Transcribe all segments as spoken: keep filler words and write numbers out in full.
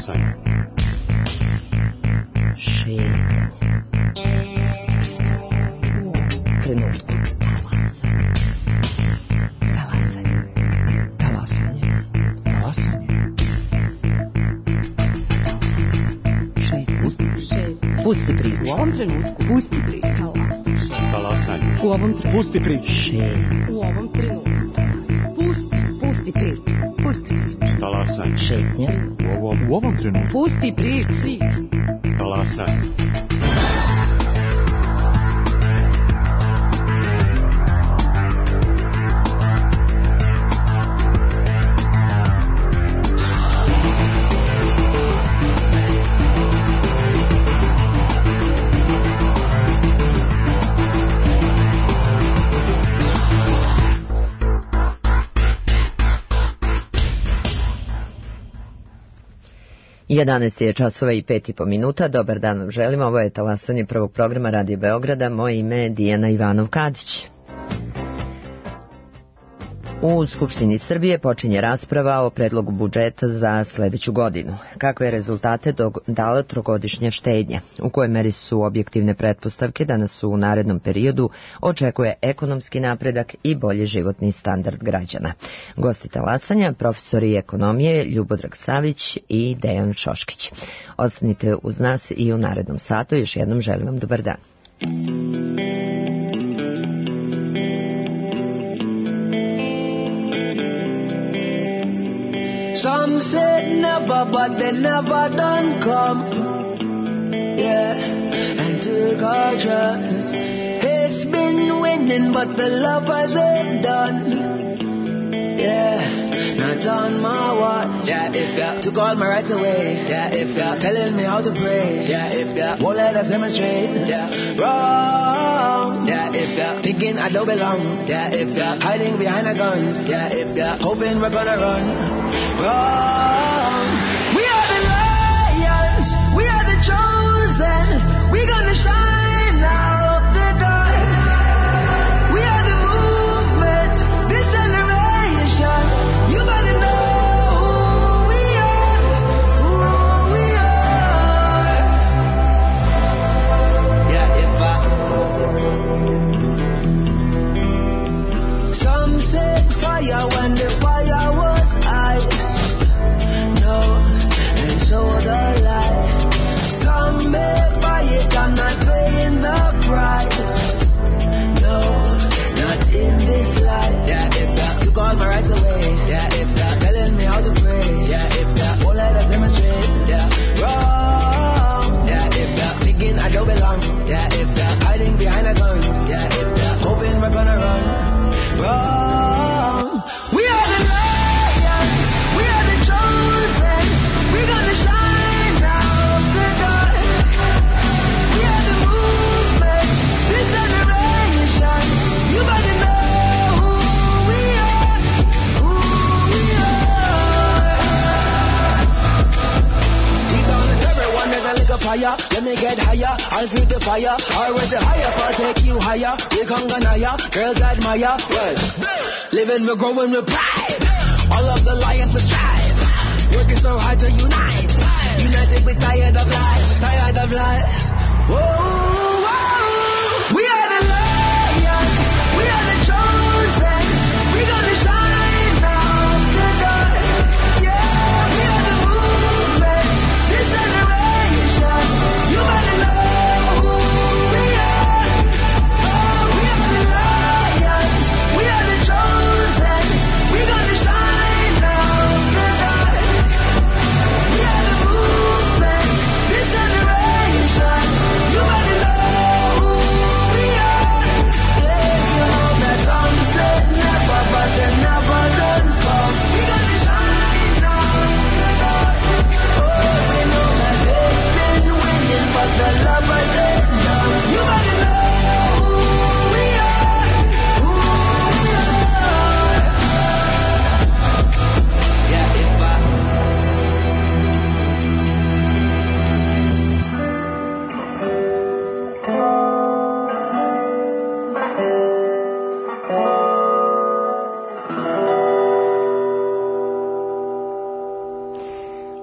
Talasanje. Šetnje. Trenutku. Talasanje. Talasanje. Talasanje. Šetnje. Pusti priču. U ovom trenutku. Pusti priču. Talasanje. U ovom trenutku. Pusti priču. Šetnje. U ovom trenutku. Pusti. Pusti priču. Pusti priču. Talasanje. Šetnje. U ovom, u ovom trenutku. Pusti priču. Priču. Talasanje. jedanaest je časova i pet i po minuta. Dobar dan vam želim. Ovo je talasanje prvog programa Radio Beograda. Moje ime je Dijana Ivanov-Kadić. U Skupštini Srbije počinje rasprava o predlogu budžeta za sledeću godinu. Kakve rezultate dala trogodišnja štednja? U kojoj meri su objektivne pretpostavke da nas u narednom periodu očekuje ekonomski napredak i bolji životni standard građana? Gosti talasanja, profesori ekonomije Ljubodrag Savić i Dejan Šoškić. Ostanite uz nas i u narednom satu. Još jednom želim vam dobar dan. Some said never, but they never done come. Yeah, and took our trust. It's been winning, but the lovers ain't done. Yeah, not on my watch. Yeah, if you took all my rights away. Yeah, if you're telling me how to pray. Yeah, if you won't let us demonstrate. Yeah, wrong. Yeah, if you're thinking I don't belong. Yeah, if you're hiding behind a gun. Yeah, if you're hoping we're gonna run. Wrong. We are the lions, we are the chosen, we're gonna shine out the dark. We are the movement, this generation, you better know who we are, who we are. Yeah, if I some said fire when the fire was ice. And so the light. Some may buy it, I'm not paying the price. No, not in this life. Yeah, if you took all my rights away. Yeah, if you're telling me how to pray. Yeah, if you won't let us demonstrate. Yeah, wrong. Yeah, if you're thinking I don't belong. Yeah, if you're hiding behind a gun. Yeah, if you're hoping we're gonna run. Wrong. We are the lions. We are the chosen. We're gonna shine out the dark. We are the movement, this generation. You better know who we are, who we are. Deep down in everyone there's a little fire. Let me get higher, I'll feed the fire. Or with the higher power take you higher. We come ganaya, girls admire. Well, living we're growing with pride. All of the lions will strive. Working so hard to unite. United we tired of lies, tired of lies. Whoa, whoa. We are the lions, we are the chosen. We're gonna shine out the dark. Yeah, we are the movement, this generation. You better know who we are. Oh, we are the lions, we are the chosen. We're gonna shine out the dark. We are the movement, this generation. You better know.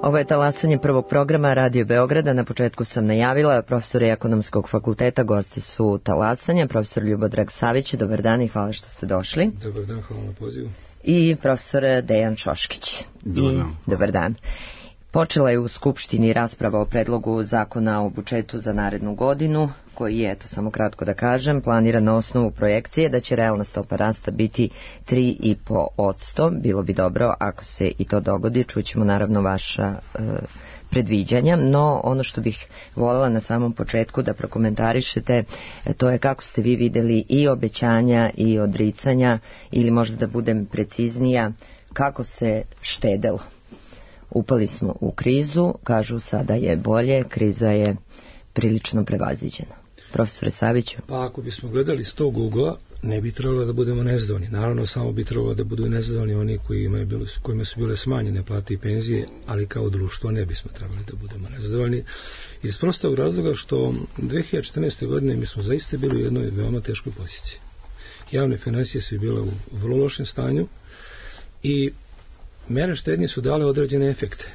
Ovo je talasanje prvog programa Radio Beograda. Na početku sam najavila, profesori Ekonomskog fakulteta, gosti su talasanja, profesor Ljubodrag Savić, dobar dan i hvala što ste došli. Dobar dan, hvala na pozivu. I profesor Dejan Šoškić. Dobar dan. I, dobar dan. Počela je u Skupštini rasprava o predlogu zakona o budžetu za narednu godinu, koji je, eto samo kratko da kažem, planiran na osnovu projekcije da će realna stopa rasta biti tri i po posto. Bilo bi dobro ako se i to dogodi, čućemo naravno vaša e, predviđanja, no ono što bih voljela na samom početku da prokomentarišete, to je kako ste vi videli i obećanja i odricanja, ili možda da budem preciznija, kako se štedelo. Upali smo u krizu, kažu sada je bolje, kriza je prilično prevaziđena. Profesore Saviću? Pa ako bismo gledali s tog ugla, ne bi trebalo da budemo nezadovoljni. Naravno, samo bi trebalo da budu nezadovoljni oni koji imaju bilo, kojima su bile smanjene plate i penzije, ali kao društvo ne bismo trebali da budemo nezadovoljni. Iz prostog razloga što dve hiljade četrnaeste. godine mi smo zaista bili u jednoj veoma teškoj poziciji. Javne financije su bile u vrlo lošem stanju i mere štednje su dale određene efekte.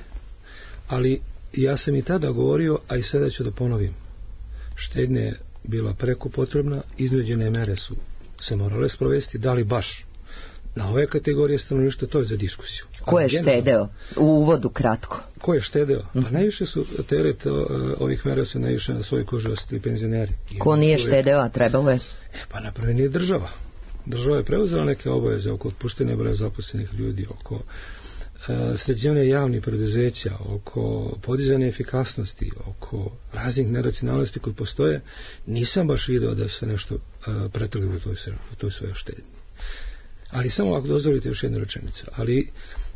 Ali ja sam i tada govorio, a i sada ću da ponovim. Štednja je bila preko potrebna, iznuđene mere su se morale sprovesti, da li baš na ove kategorije stanovništva, to je za diskusiju. Ko je štedeo? U uvodu kratko. Ko je štedeo? Pa najviše su teret ovih mera se najviše na svoje kože osjetili penzioneri. Ko nije štedeo, a trebalo je? E pa napravo nije država. Država je preuzela neke obaveze oko otpuštenja broja zaposlenih ljudi, oko sređivanja javnih preduzeća, oko podizanja efikasnosti, oko raznih neracionalnosti koje postoje. Nisam baš video da se nešto uh, pretrgli u toj, u toj svojoj štednji. Ali samo ako dozvolite još jednu rečenicu. Ali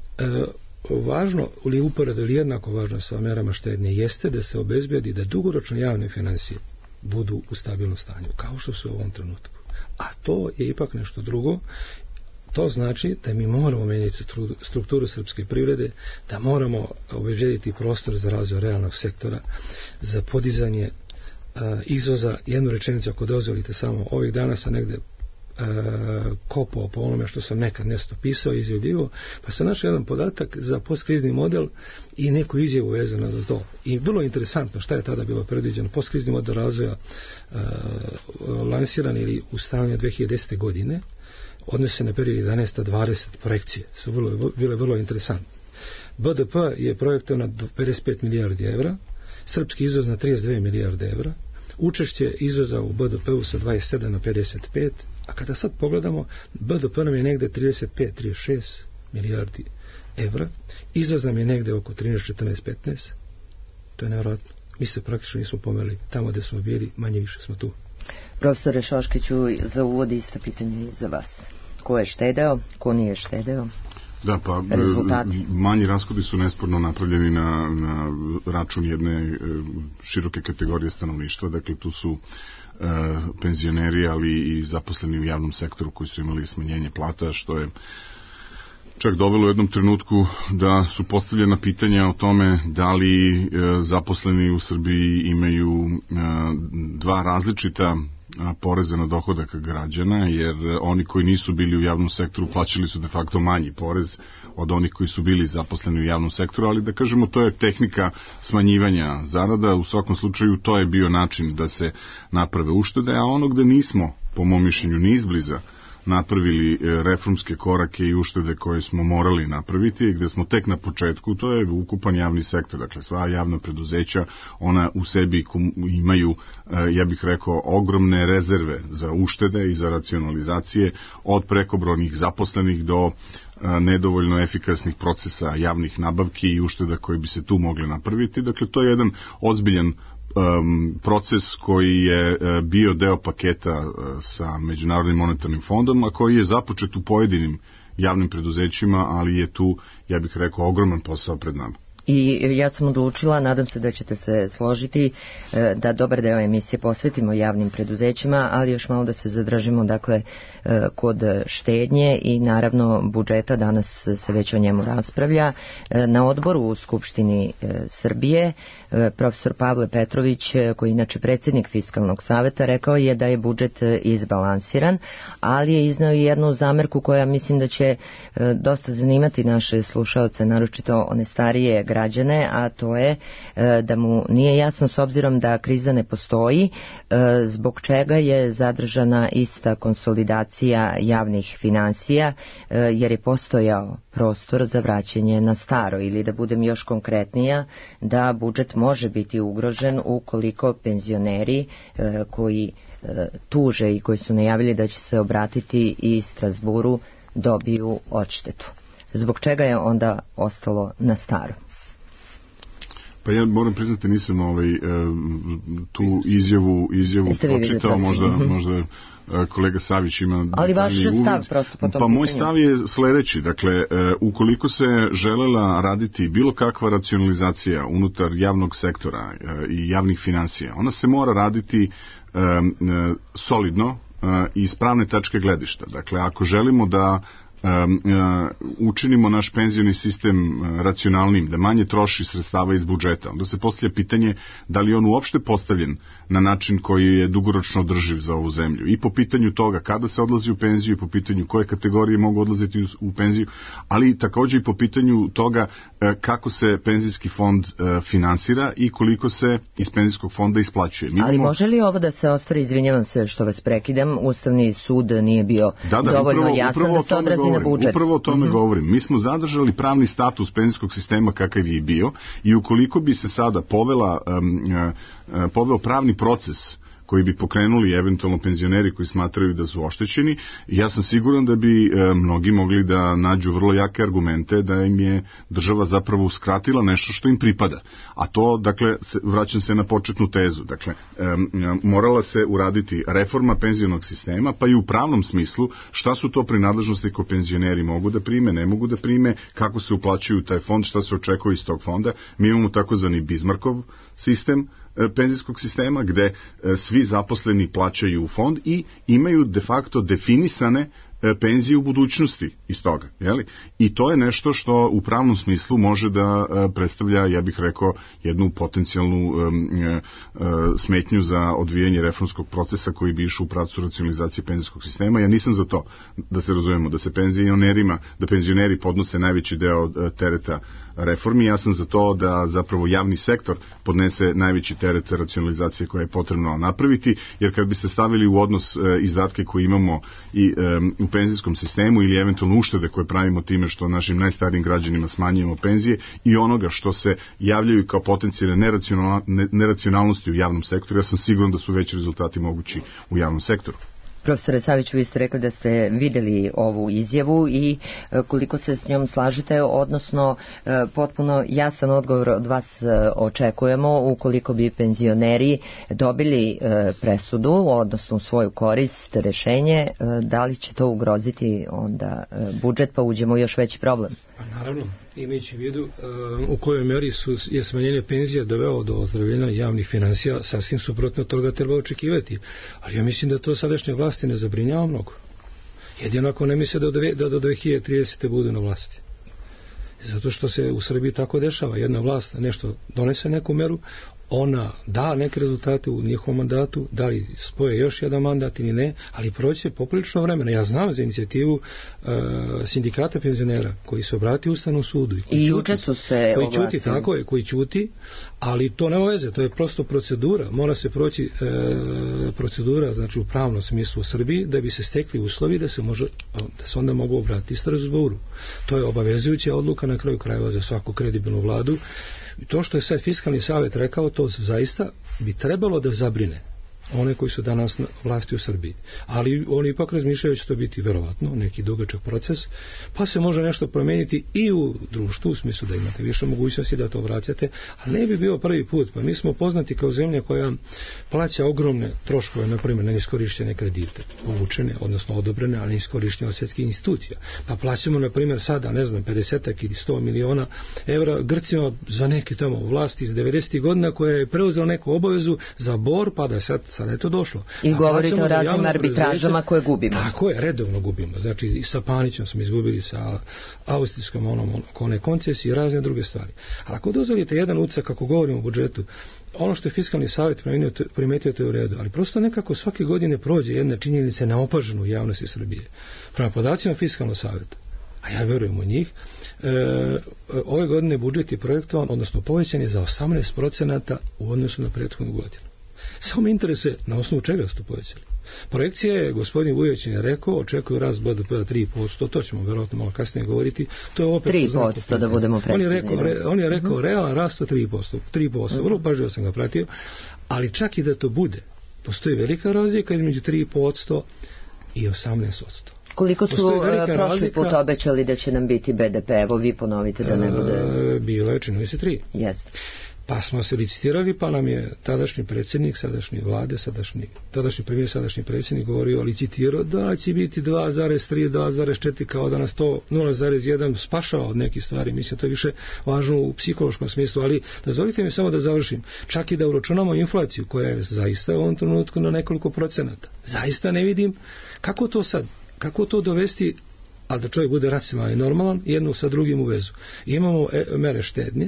uh, važno, ili uporedo ili jednako važno sa merama štednje jeste da se obezbedi da dugoročno javne financije budu u stabilnom stanju, kao što su u ovom trenutku. A to je ipak nešto drugo. To znači da mi moramo menjati strukturu srpske privrede, da moramo obezbediti prostor za razvoj realnog sektora, za podizanje a, izvoza. Jednu rečenicu, ako dozvolite samo, ovih dana sam negde a, kopao po onome što sam nekad nešto pisao i izjavljivo, pa sam našao jedan podatak za postkrizni model i neku izjavu vezano za to. I vrlo interesantno šta je tada bilo predviđeno. Postkrizni model razvoja a, lansiran ili ustavljen dve hiljade desete. godine, odnose na period jedanaesta dvadeset projekcije, su vrlo, bile vrlo interesantne. B D P je projektao na pedeset pet milijardi evra, srpski izvoz na trideset dve milijarde evra, učešće izvoza u B D P-u sa dvadeset sedam na pedeset pet, a kada sad pogledamo, B D P nam je negde trideset pet do trideset šest milijardi evra, izvoz nam je negde oko trinaest četrnaest petnaest, to je nevjerojatno. Mi se praktično nismo pomerili tamo gde smo bili, manje više smo tu. Profesore Šoškiću, za uvod isto pitanje i za vas. Ko je štedeo, ko nije štedeo? Da, pa rezultati. Manji rashodi su nesporno napravljeni na, na račun jedne široke kategorije stanovništva, dakle tu su e, penzioneri, ali i zaposleni u javnom sektoru koji su imali smanjenje plata, što je čak dovelo u jednom trenutku da su postavljena pitanja o tome da li e, zaposleni u Srbiji imaju e, dva različita poreza na dohodak građana, jer oni koji nisu bili u javnom sektoru plaćali su de facto manji porez od onih koji su bili zaposleni u javnom sektoru, ali da kažemo to je tehnika smanjivanja zarada. U svakom slučaju to je bio način da se naprave uštede, a ono gde nismo, po mom mišljenju, ni izbliza napravili reformske korake i uštede koje smo morali napraviti, gde smo tek na početku, to je ukupan javni sektor, dakle sva javna preduzeća, ona u sebi imaju, ja bih rekao, ogromne rezerve za uštede i za racionalizacije, od prekobrojnih zaposlenih do nedovoljno efikasnih procesa javnih nabavki i ušteda koje bi se tu mogle napraviti. Dakle, to je jedan ozbiljan Um, proces koji je uh, bio deo paketa uh, sa Međunarodnim monetarnim fondom, a koji je započet u pojedinim javnim preduzećima, ali je tu, ja bih rekao, ogroman posao pred nama. I ja sam odlučila, nadam se da ćete se složiti, da dobar deo emisije posvetimo javnim preduzećima, ali još malo da se zadržimo dakle kod štednje i naravno budžeta. Danas se već o njemu raspravlja. Na odboru u Skupštini Srbije profesor Pavle Petrović, koji je inače predsjednik Fiskalnog saveta, rekao je da je budžet izbalansiran, ali je iznao i jednu zamerku koja mislim da će dosta zanimati naše slušaoce, naročito one starije građane građane, a to je da mu nije jasno, s obzirom da kriza ne postoji, zbog čega je zadržana ista konsolidacija javnih finansija, jer je postojao prostor za vraćanje na staro, ili da budem još konkretnija, da budžet može biti ugrožen ukoliko penzioneri koji tuže i koji su najavili da će se obratiti i Strazburu dobiju odštetu. Zbog čega je onda ostalo na staro? Pa ja moram priznati, nisam ovaj, tu izjavu, izjavu pročitao, možda, možda kolega Savić ima... Ali vaš stav prosto po tom Pa moj pitanju. stav je sledeći, dakle, ukoliko se želela raditi bilo kakva racionalizacija unutar javnog sektora i javnih finansija, ona se mora raditi solidno i iz pravne tačke gledišta. Dakle, ako želimo da učinimo naš penzioni sistem racionalnim, da manje troši sredstava iz budžeta, onda se postavlja pitanje da li je on uopšte postavljen na način koji je dugoročno održiv za ovu zemlju. I po pitanju toga kada se odlazi u penziju, i po pitanju koje kategorije mogu odlaziti u penziju, ali takođe i po pitanju toga kako se penzijski fond finansira i koliko se iz penzijskog fonda isplaćuje. Mi ali imamo... može li ovo da se ostvari, izvinjavam se što vas prekidam, Ustavni sud nije bio da, da, dovoljno upravo, jasan upravo da se odrazi na budžet. Upravo o tome mm-hmm. govorim. Mi smo zadržali pravni status penzijskog sistema kakav je i bio i ukoliko bi se sada povela, um, uh, poveo pravni proces koji bi pokrenuli eventualno penzioneri koji smatraju da su oštećeni, ja sam siguran da bi e, mnogi mogli da nađu vrlo jake argumente da im je država zapravo uskratila nešto što im pripada. A to, dakle, se, vraćam se na početnu tezu, dakle, e, morala se uraditi reforma penzionog sistema, pa i u pravnom smislu šta su to prinadležnosti koje penzioneri mogu da prime, ne mogu da prime, kako se uplaćuju taj fond, šta se očekuje iz tog fonda. Mi imamo takozvani Bismarckov sistem penzijskog sistema gde svi zaposleni plaćaju u fond i imaju de facto definisane penzije u budućnosti iz toga. Jeli? I to je nešto što u pravnom smislu može da predstavlja, ja bih rekao, jednu potencijalnu um, uh, smetnju za odvijanje reformskog procesa koji bi išao u pravcu racionalizacije penzijskog sistema. Ja nisam za to, da se razumemo, da se penzionerima, da penzioneri podnose najveći deo uh, tereta reformi. Ja sam za to da zapravo javni sektor podnese najveći teret racionalizacije koje je potrebno napraviti, jer kad biste stavili u odnos uh, izdatke koje imamo i um, u penzijskom sistemu ili eventualno uštede koje pravimo time što našim najstarijim građanima smanjujemo penzije i onoga što se javljaju kao potencijalne neracionalnosti u javnom sektoru, ja sam siguran da su veći rezultati mogući u javnom sektoru. Profesore Saviću, vi ste rekli da ste videli ovu izjavu i koliko se s njom slažete, odnosno potpuno jasan odgovor od vas očekujemo ukoliko bi penzioneri dobili presudu, odnosno u svoju korist, rešenje, da li će to ugroziti onda budžet pa uđemo u još veći problem? Pa naravno, imajući vidu u kojoj meri su, je smanjenje penzija doveo do ozdravljenja javnih finansija, sasvim suprotno toga treba očekivati. Ali ja mislim da to sadašnje vlasti ne zabrinjava mnogo. Jedino ako ne misle da do, da do dve hiljade tridesete budu na vlasti. Zato što se u Srbiji tako dešava. Jedna vlast nešto donese neku meru, ona da neke rezultate u njihovom mandatu, da li spoje još jedan mandat ili ne, ali proće poprilično vremena. Ja znam za inicijativu uh, sindikata penzionera koji se obrati Ustavnom sudu i, i juče su se koji ćuti, tako je, koji ćuti, ali to nema veze, to je prosto procedura. Mora se proći uh, procedura, znači u pravnom smislu u Srbiji, da bi se stekli uslovi da se može, da se onda mogu obratiti Strazburu. To je obavezujuća odluka na kraju krajeva za svaku kredibilnu vladu. I to što je sad Fiskalni savet rekao, to zaista bi trebalo da zabrine one koji su danas na vlasti u Srbiji. Ali oni ipak razmišljaju da će to biti verovatno neki dugačak proces, pa se može nešto promeniti i u društvu, u smislu da imate više mogućnosti da to vraćate, ali ne bi bio prvi put. Pa mi smo poznati kao zemlja koja plaća ogromne troškove, na primjer, na neiskorišćene kredite, uvučene, odnosno odobrene, ali neiskorišćene od svjetskih institucija. Pa plaćamo, na primjer, sada, ne znam, pedeset ili sto miliona evra Grcima za neke tamo vlasti iz devedesetih godina koja je preuzela neku obavezu za bor, pa da je sad sada je to došlo. I govorite o raznim arbitražama koje gubimo. Tako je, redovno gubimo. Znači i sa Panićem smo izgubili, sa austrijskom onom, one koncesije i razne druge stvari. Ali ako dozvolite jedan ucak, kako govorimo o budžetu, ono što je Fiskalni savet primetio, to je u redu, ali prosto nekako svake godine prođe jedna činjenica neopažena u javnosti Srbije. Prema podacima Fiskalnog saveta, a ja verujem u njih, e, ove godine budžet je projektovan, odnosno povećan je za osamnaest procenata u odnosu na prethodnu godinu. Samo me interesuje na osnovu čega su to povećali. Projekcija je, gospodin Vujović je rekao, očekuju rast B D P-a tri posto, to ćemo verovatno malo kasnije govoriti. To je opet tri posto da budemo precizni. On je rekao, re, on je rekao uh-huh. realan rast od tri posto, tri posto, uh-huh. vrlo pažljivo sam ga pratio, ali čak i da to bude, postoji velika razlika između tri posto i osamnaest posto. Koliko su prošli put obećali da će nam biti B D P? Evo vi ponovite da ne bude... E, bilo je, čini se tri. Jeste. Pa smo se licitirali, pa nam je tadašnji predsjednik, sadašnji vlade, sadašnji, tadašnji premijer, sadašnji predsjednik govorio, licitirao da će biti dva zarez tri, dva zarez četiri, kao da nas to nula zarez jedan spašava od nekih stvari. Mislim, to je više važno u psihološkom smislu, ali dozvolite mi samo da završim. Čak i da uračunamo inflaciju, koja je zaista u ovom trenutku na nekoliko procenata. Zaista ne vidim kako to sad, kako to dovesti, ali da čovjek bude racionalan i normalan, jednu sa drugim u vezu. Imamo e, mere štednje,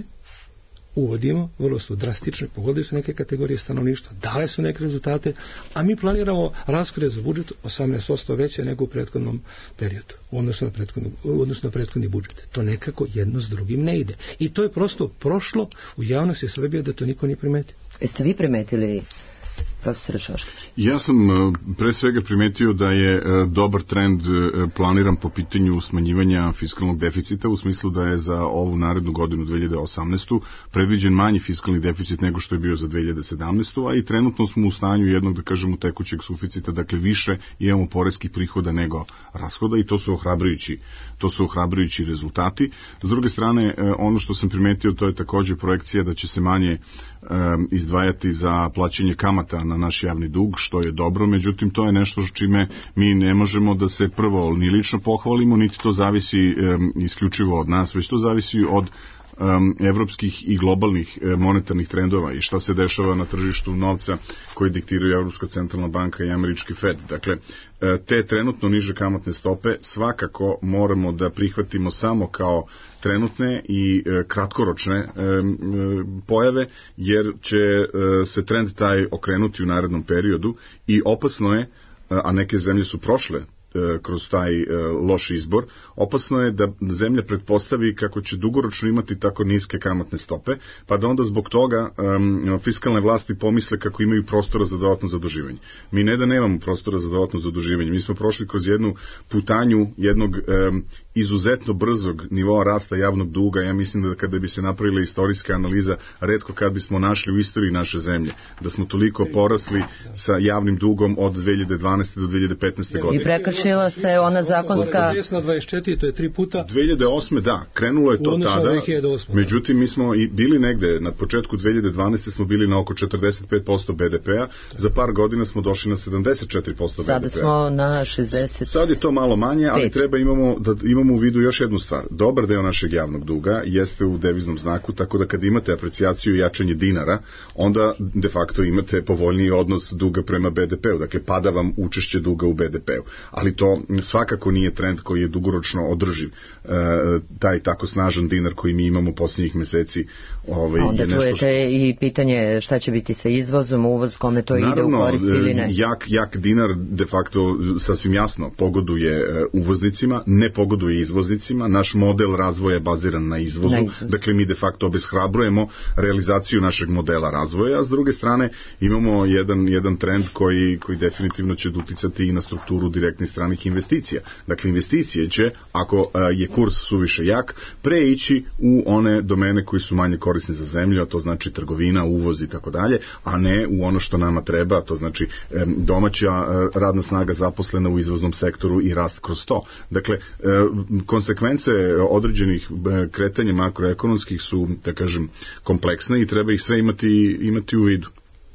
uvodimo, vrlo su drastične, pogodili su neke kategorije stanovništva, dale su neke rezultate, a mi planiramo rashode za budžet osamnaest posto veće nego u prethodnom periodu, u odnosu na prethodni, u odnosu na prethodni budžet. To nekako jedno s drugim ne ide. I to je prosto prošlo u javnosti Srbije da to niko nije primetio. Jeste vi primetili, profesor Šoškić? Ja sam pre svega primetio da je dobar trend planiran po pitanju smanjivanja fiskalnog deficita, u smislu da je za ovu narednu godinu dve hiljade osamnaestu predviđen manji fiskalni deficit nego što je bio za dve hiljade sedamnaestu. a i trenutno smo u stanju jednog, da kažemo, tekućeg suficita, dakle više imamo poreskih prihoda nego rashoda i to su ohrabrujući, to su ohrabrujući rezultati. S druge strane, ono što sam primetio, to je takođe projekcija da će se manje um, izdvajati za plaćanje kamata na naš javni dug, što je dobro, međutim to je nešto čime mi ne možemo da se prvo ni lično pohvalimo, niti to zavisi um, isključivo od nas, već to zavisi od um, evropskih i globalnih um, monetarnih trendova i šta se dešava na tržištu novca koje diktiraju Evropska centralna banka i američki Fed. Dakle, te trenutno niže kamatne stope svakako moramo da prihvatimo samo kao trenutne i e, kratkoročne e, e, pojave, jer će e, se trend taj okrenuti u narednom periodu i opasno je, a neke zemlje su prošle kroz taj e, loš izbor, opasno je da zemlja pretpostavi kako će dugoročno imati tako niske kamatne stope, pa da onda zbog toga e, fiskalne vlasti pomisle kako imaju prostora za dodatno zaduživanje. Mi ne da nemamo prostora za dodatno zaduživanje, mi smo prošli kroz jednu putanju jednog e, izuzetno brzog nivoa rasta javnog duga. Ja mislim da kada bi se napravila istorijska analiza, retko kad bismo našli u istoriji naše zemlje da smo toliko porasli sa javnim dugom od dve hiljade dvanaeste do dve hiljade petnaeste godine. I prekršila se ona zakonska... dvadeset četiri, to je tri puta. dve hiljade osme da, krenulo je to tada, međutim mi smo i bili negde, na početku dve hiljade dvanaeste smo bili na oko četrdeset pet posto be de pe-a, za par godina smo došli na sedamdeset četiri posto be de pe-a. Sada smo na šezdeset. Sad je to malo manje, ali treba imamo, da imamo u vidu još jednu stvar. Dobar deo našeg javnog duga jeste u deviznom znaku, tako da kad imate aprecijaciju i jačanje dinara, onda de facto imate povoljniji odnos duga prema be de pe-u, dakle pada vam učešće duga u be de pe-u. Ali to svakako nije trend koji je dugoročno održiv. E, taj tako snažan dinar koji mi imamo posljednjih meseci. Ovaj, onda je nešto čujete što... i pitanje šta će biti sa izvozom, uvoz, kome to Naravno, ide u korist ili ne? Jak, jak dinar de facto sasvim jasno pogoduje uvoznicima, ne pogoduje izvoznicima. Naš model razvoja je baziran na izvozu. Na izvoz. Dakle, mi de facto obeshrabrujemo realizaciju našeg modela razvoja, a s druge strane imamo jedan, jedan trend koji, koji definitivno će uticati i na strukturu direktnih stranih investicija. Dakle, investicije će, ako je kurs suviše jak, preići u one domene koji su manje korisne za zemlju, a to znači trgovina, uvoz i tako dalje, a ne u ono što nama treba, to znači domaća radna snaga zaposlena u izvoznom sektoru i rast kroz to. Dakle, konsekvence određenih kretanja makroekonomskih su, da kažem, kompleksne i treba ih sve imati, imati u vidu.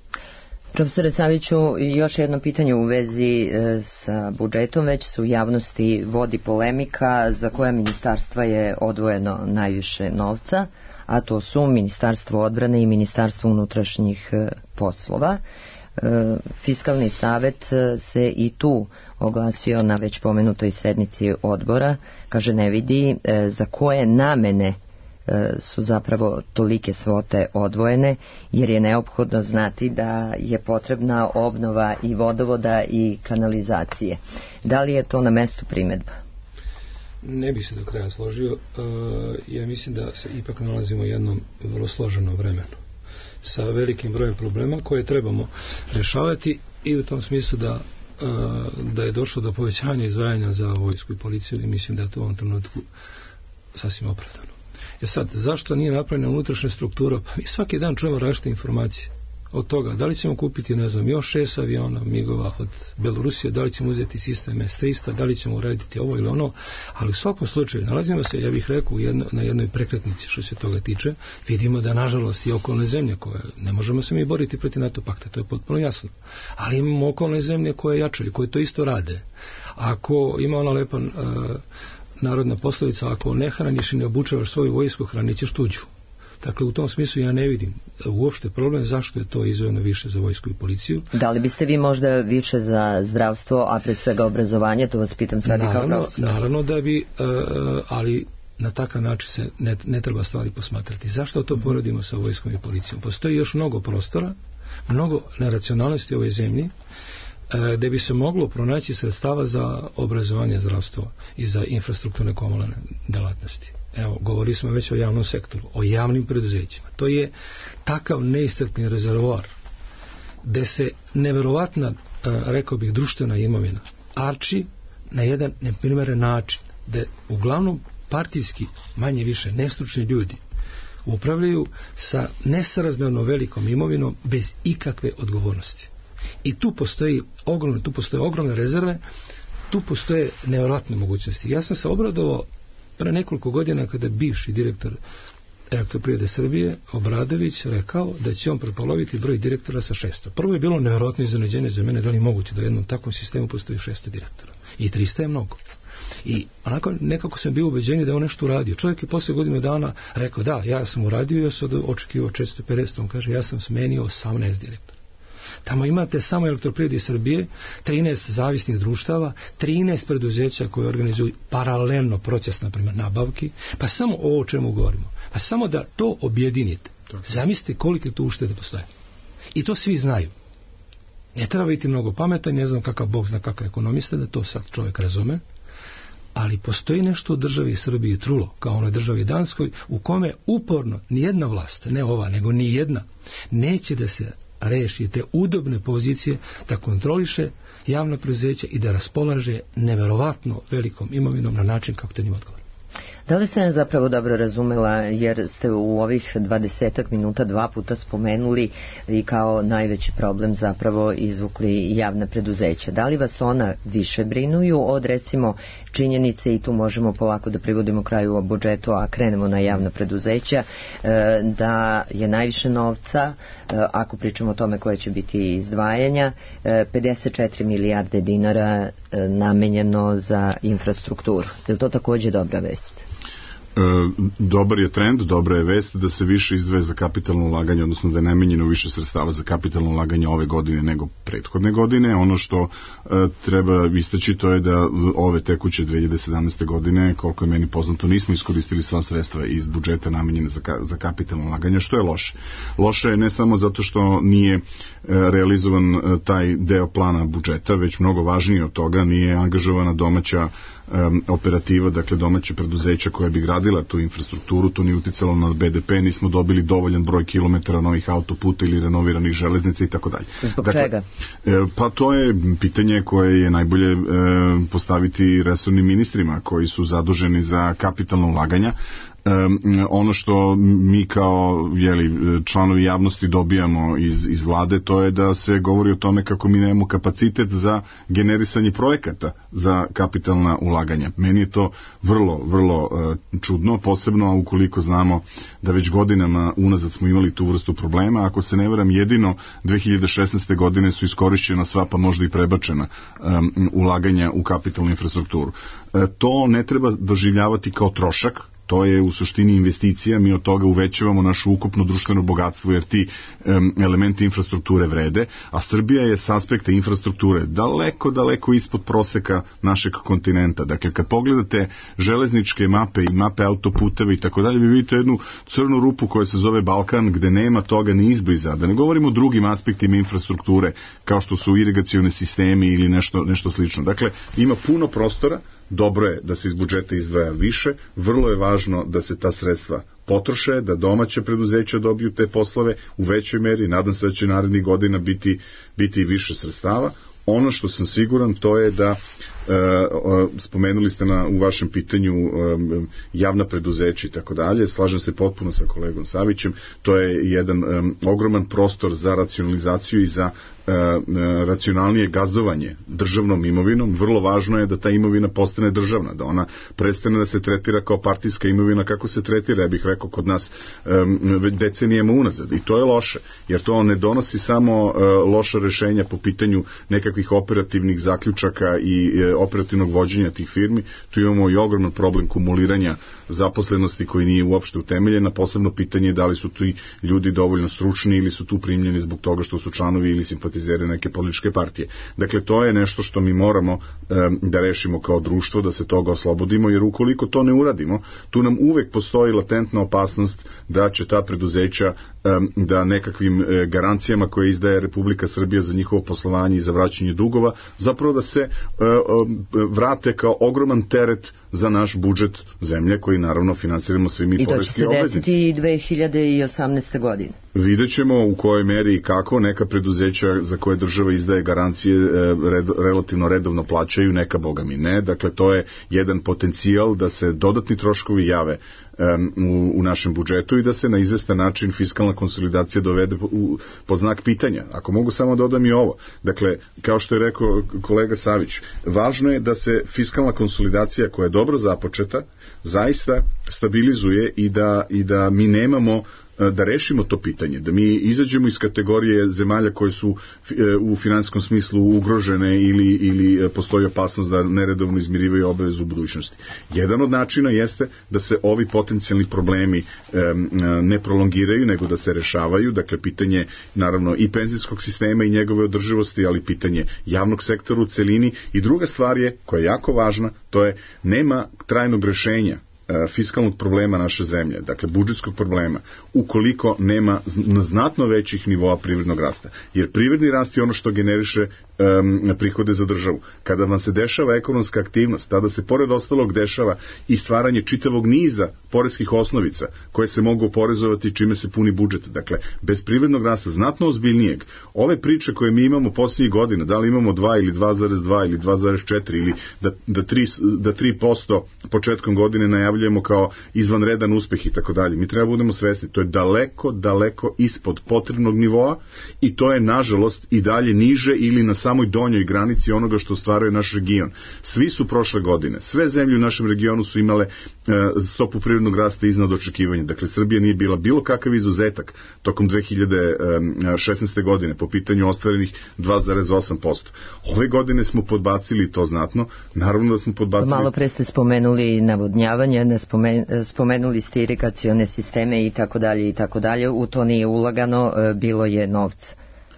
Profesore Saviću, još jedno pitanje u vezi e, sa budžetom. Već se u javnosti vodi polemika za koja ministarstva je odvojeno najviše novca, a to su Ministarstvo odbrane i Ministarstvo unutrašnjih e, poslova. E, Fiskalni savet se i tu oglasio na već pomenutoj sednici odbora. Kaže, ne vidi e, za koje namene su zapravo tolike svote odvojene, jer je neophodno znati da je potrebna obnova i vodovoda i kanalizacije. Da li je to na mestu primedba? Ne bih se do kraja složio. Ja mislim da se ipak nalazimo u jednom vrlo složenom vremenu sa velikim brojem problema koje trebamo rješavati i u tom smislu da da je došlo do povećanja izdvajanja za vojsku i policiju i mislim da je to u ovom trenutku sasvim opravdano. E sad, zašto nije napravljena unutrašnja struktura? Pa mi svaki dan čujemo različite informacije od toga, da li ćemo kupiti, ne znam, još šest aviona migova od Belorusije, da li ćemo uzeti sistem S tristo, da li ćemo uraditi ovo ili ono, ali u svakom slučaju nalazimo se, ja bih rekao, jedno, na jednoj prekretnici što se toga tiče. Vidimo da, nažalost, i okolne zemlje koje, ne možemo se mi boriti protiv NATO pakta, to je potpuno jasno, ali imamo okolne zemlje koje jačaju, koje to isto rade. Ako ima ona lepa uh, narodna poslovica, ako ne hraniš i ne obučavaš svoju vojsku, hranit ćeš tuđu. Dakle, u tom smislu ja ne vidim uopšte problem zašto je to izdvojeno više za vojsku i policiju. Da li biste vi možda više za zdravstvo, a pre svega obrazovanje, to vas pitam sad i kao profesor? Naravno da bi, ali na takav način se ne, ne treba stvari posmatrati. Zašto to poredimo sa vojskom i policijom? Postoji još mnogo prostora, mnogo neracionalnosti u ovoj zemlji, gde bi se moglo pronaći sredstava za obrazovanje, zdravstvo i za infrastrukturne komunalne delatnosti. Evo, govorili smo već o javnom sektoru, o javnim preduzećima. To je takav neiscrpni rezervoar gde se neverovatna, rekao bih, društvena imovina arči na jedan neprimeren način, gde uglavnom partijski, manje više nestručni ljudi upravljaju sa nesrazmjerno velikom imovinom bez ikakve odgovornosti. I tu postoji ogromne, tu postoje ogromne rezerve, tu postoje nevjerojatne mogućnosti. Ja sam se obradovao pre nekoliko godina kada je bivši direktor Elektroprivrede Srbije Obradović rekao da će on prepoloviti broj direktora sa šesto. Prvo je bilo nevjerojatno iznenađenje za mene da li moguće da u jednom takvom sistemu postoji šesto direktora. I trista je mnogo. I onako nekako sam bio ubeđenje da je on nešto uradio. Čovjek je posle godinu dana rekao da, ja sam uradio, ja sam očekivao četiristo pedeset, on kaže ja sam smenio osamnaest direktora. Tamo imate samo Elektroprivrede Srbije, trinaest zavisnih društava, trinaest preduzeća koje organizuju paralelno proces, na primjer, nabavki, pa samo ovo o čemu govorimo. Pa samo da to objedinite. Zamislite kolike tu uštede postoje. I to svi znaju. Ne treba biti mnogo pametan, ne znam kakav Bog zna kakav ekonomista, da to sad čovjek razume, ali postoji nešto u državi Srbiji trulo, kao onoj državi Danskoj, u kome uporno nijedna vlast, ne ova, nego nijedna, neće da se reši te udobne pozicije da kontroliše javna preduzeća i da raspolaže neverovatno velikom imovinom na način kako to njima odgovara. Da li sam zapravo dobro razumela, jer ste u ovih dvadesetak minuta dva puta spomenuli i kao najveći problem zapravo izvukli javna preduzeća. Da li vas ona više brinuju od, recimo, činjenice, i tu možemo polako da privodimo kraju o budžetu, a krenemo na javna preduzeća, da je najviše novca, ako pričamo o tome koje će biti izdvajanja, pedeset četiri milijarde dinara namenjeno za infrastrukturu. Je li to takođe dobra vest? Dobar je trend, dobra je vest da se više izdvaja za kapitalno ulaganje, odnosno da je namenjeno više sredstava za kapitalno ulaganje ove godine nego prethodne godine. Ono što e, treba istaći to je da ove tekuće dve hiljade sedamnaeste. godine, koliko je meni poznato, nismo iskoristili sva sredstva iz budžeta namenjene za, ka, za kapitalno ulaganje, što je loše. Loše je ne samo zato što nije e, realizovan e, taj deo plana budžeta, već mnogo važnije od toga, nije angažovana domaća Um, operativa, dakle domaće preduzeća koja bi gradila tu infrastrukturu, to nije uticalo na B D P, nismo dobili dovoljan broj kilometara novih autoputa ili renoviranih železnica i tako dalje. Zbog dakle, čega? E, pa to je pitanje koje je najbolje e, postaviti resornim ministrima koji su zaduženi za kapitalno ulaganja. Um, ono što mi kao jeli, članovi javnosti dobijamo iz, iz vlade, to je da se govori o tome kako mi nemamo kapacitet za generisanje projekata za kapitalna ulaganja. Meni je to vrlo, vrlo uh, čudno, posebno ukoliko znamo da već godinama unazad smo imali tu vrstu problema. Ako se ne varam, jedino dve hiljade šesnaeste. godine su iskorišćena sva, pa možda i prebačena um, ulaganja u kapitalnu infrastrukturu. Uh, to ne treba doživljavati kao trošak. To je u suštini investicija, mi od toga uvećavamo našu ukupno društveno bogatstvo jer ti um, elementi infrastrukture vrede, a Srbija je s aspekta infrastrukture daleko, daleko ispod proseka našeg kontinenta. Dakle, kad pogledate železničke mape i mape autoputeva i tako dalje, vi vidite jednu crnu rupu koja se zove Balkan, gde nema toga ni izbliza. Da ne govorimo o drugim aspektima infrastrukture, kao što su irigacione sistemi ili nešto, nešto slično. Dakle, ima puno prostora dobro je da se iz budžeta izdvaja više, vrlo je važno da se ta sredstva potroše, da domaće preduzeća dobiju te poslove u većoj meri, nadam se da će narednih godina biti, biti i više sredstava. Ono što sam siguran to je da e, spomenuli ste na, u vašem pitanju e, javna preduzeća i tako dalje, slažem se potpuno sa kolegom Savićem, to je jedan e, ogroman prostor za racionalizaciju i za e, e, racionalnije gazdovanje državnom imovinom. Vrlo važno je da ta imovina postane državna, da ona prestane da se tretira kao partijska imovina kako se tretira, ja bih rekao, kod nas e, decenijama unazad, i to je loše, jer to ne donosi samo e, loša rešenja po pitanju nekakvih operativnih zaključaka i e, operativnog vođenja tih firmi. Tu imamo i ogroman problem kumuliranja zaposlenosti koji nije uopšte utemeljen, a posebno pitanje je da li su ti ljudi dovoljno stručni ili su tu primljeni zbog toga što su članovi ili simpatizeri neke političke partije. Dakle, to je nešto što mi moramo e, da rešimo kao društvo, da se toga oslobodimo, jer ukoliko to ne uradimo, tu nam uvek postoji latentna opasnost da će ta preduzeća e, da nekakvim e, garancijama koje izdaje Republika Srbija za njihovo poslovanje i za vraćanje dugova, zapravo da se e, vrate kao ogroman teret za naš budžet zemlje koji naravno finansiramo svi mi poreski obveznici. I to će se desiti i dve hiljade osamnaeste. godine. Vidjet ćemo u kojoj meri i kako. Neka preduzeća za koje država izdaje garancije red, relativno redovno plaćaju, neka boga mi ne. Dakle, to je jedan potencijal da se dodatni troškovi jave u, u našem budžetu i da se na izvestan način fiskalna konsolidacija dovede u, po znak pitanja. Ako mogu samo dodam i ovo. Dakle, kao što je rekao kolega Savić, važno je da se fiskalna konsolidacija koja je dobro započeta zaista stabilizuje i da, i da mi nemamo da rešimo to pitanje, da mi izađemo iz kategorije zemalja koje su u finansijskom smislu ugrožene ili, ili postoji opasnost da neredovno izmirivaju obavezu u budućnosti. Jedan od načina jeste da se ovi potencijalni problemi ne prolongiraju, nego da se rešavaju, dakle pitanje naravno i penzijskog sistema i njegove održivosti, ali pitanje javnog sektora u celini. I druga stvar je, koja je jako važna, to je nema trajnog rešenja fiskalnog problema naše zemlje, dakle budžetskog problema, ukoliko nema znatno većih nivoa privrednog rasta. Jer privredni rast je ono što generiše um, prihode za državu. Kada vam se dešava ekonomska aktivnost, tada se pored ostalog dešava i stvaranje čitavog niza poreskih osnovica koje se mogu oporezovati čime se puni budžet. Dakle, bez privrednog rasta znatno ozbiljnijeg, ove priče koje mi imamo posljednjih godina, da li imamo dva ili dva zarez dva ili dva zarez četiri ili da, da, tri, da tri posto početkom godine najavljaju kao izvanredan uspeh i tako dalje. Mi treba budemo svesni, to je daleko, daleko ispod potrebnog nivoa i to je nažalost i dalje niže ili na samoj donjoj granici onoga što ostvaruje naš region. Svi su prošle godine, sve zemlje u našem regionu su imale e, stopu privrednog rasta iznad očekivanja. Dakle, Srbija nije bila bilo kakav izuzetak tokom dve hiljade šesnaeste. godine po pitanju ostvarenih dva zarez osam posto. Ove godine smo podbacili to znatno. Naravno da smo podbacili... Malo pre ste spomenuli navodnjavanje, ne spomenuli ste irikacione sisteme i tako dalje i tako dalje, u to nije ulagano, bilo je novca.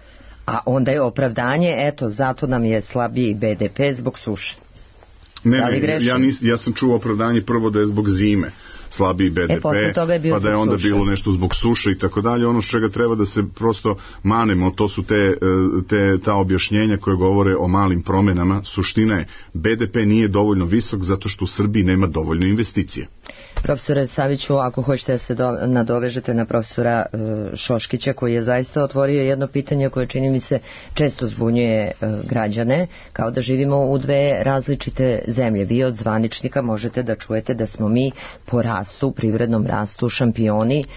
A onda je opravdanje, eto, zato nam je slabiji be de pe zbog suše. Ne, ne, ja, nis, ja sam čuo opravdanje prvo da je zbog zime slabiji be de pe, e, pa da je onda suše. Bilo nešto zbog suše i tako dalje. Ono s čega treba da se prosto manemo, to su te, te, ta objašnjenja koje govore o malim promenama. Suština je, be de pe nije dovoljno visok zato što u Srbiji nema dovoljno investicije. Profesore Saviću, ako hoćete da se do, nadovežete na profesora e, Šoškića, koji je zaista otvorio jedno pitanje koje čini mi se često zbunjuje e, građane, kao da živimo u dve različite zemlje. Vi od zvaničnika možete da čujete da smo mi po rastu, privrednom rastu, šampioni e,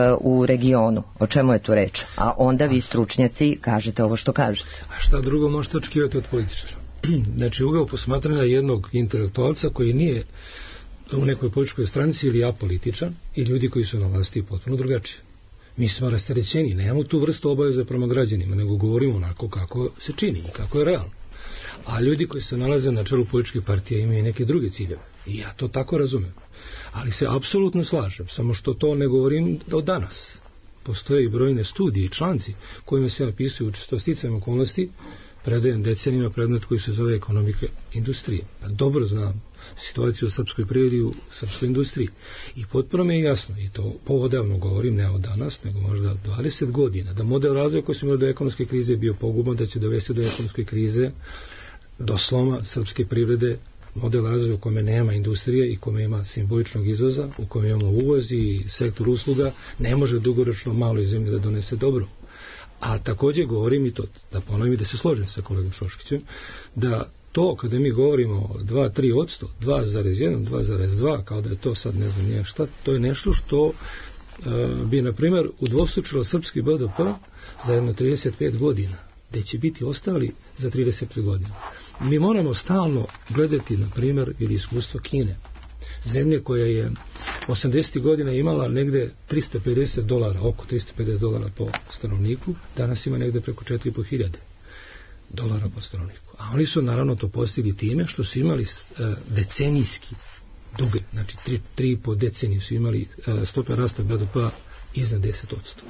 u regionu. O čemu je tu reč? A onda vi stručnjaci kažete ovo što kažete. A šta drugo možete očekivati od političara? Znači, ugao posmatranja jednog intelektualca koji nije u nekoj političkoj stranci ili apolitičan i ljudi koji su na vlasti potpuno drugačije. Mi smo rasterećeni, nemamo tu vrstu obaveze prema građanima, nego govorimo onako kako se čini i kako je realno. A ljudi koji se nalaze na čelu političkih partija imaju neke druge ciljeve. I ja to tako razumem. Ali se apsolutno slažem, samo što to ne govorim od danas. Postoje i brojne studije i članci kojima se napisuju učesto sticajem okolnosti, predajem decenijima predmet koji se zove ekonomika industrije. Dobro znam situaciju u srpskoj privredi, u srpskoj industriji. I potpuno mi je jasno, i to povodavno govorim, ne od danas, nego možda dvadeset godina, da model razvoja koji smo imali do ekonomske krize je bio poguban, da će dovesti do ekonomske krize, do sloma srpske privrede model razvoja u kome nema industrije i kome ima simboličnog izvoza, u kome imamo uvoz i sektor usluga, ne može dugoročno maloj zemlji da donese dobro. A također govorim i to, da ponovim i da se složim sa kolegom Šoškićem, da to kada mi govorimo o dva do tri odsto, dva zarez jedan, dva zarez dva, kao da je to sad ne znam nije šta, to je nešto što uh, bi, na primjer, udvostručilo srpski B D P za jedno trideset pet godina, gde će biti ostali za trideset pet godina. Mi moramo stalno gledati, na primjer, ili iskustvo Kine, zemlje koja je osamdesetih godina imala negde tristo pedeset dolara, oko tristo pedeset dolara po stanovniku, danas ima negde preko četiri i po hiljade dolara po stanovniku. A oni su naravno to postigli time što su imali uh, decenijski duge, znači tri, tri i po deceniju su imali uh, stope rasta B D P-a iznad deset odsto.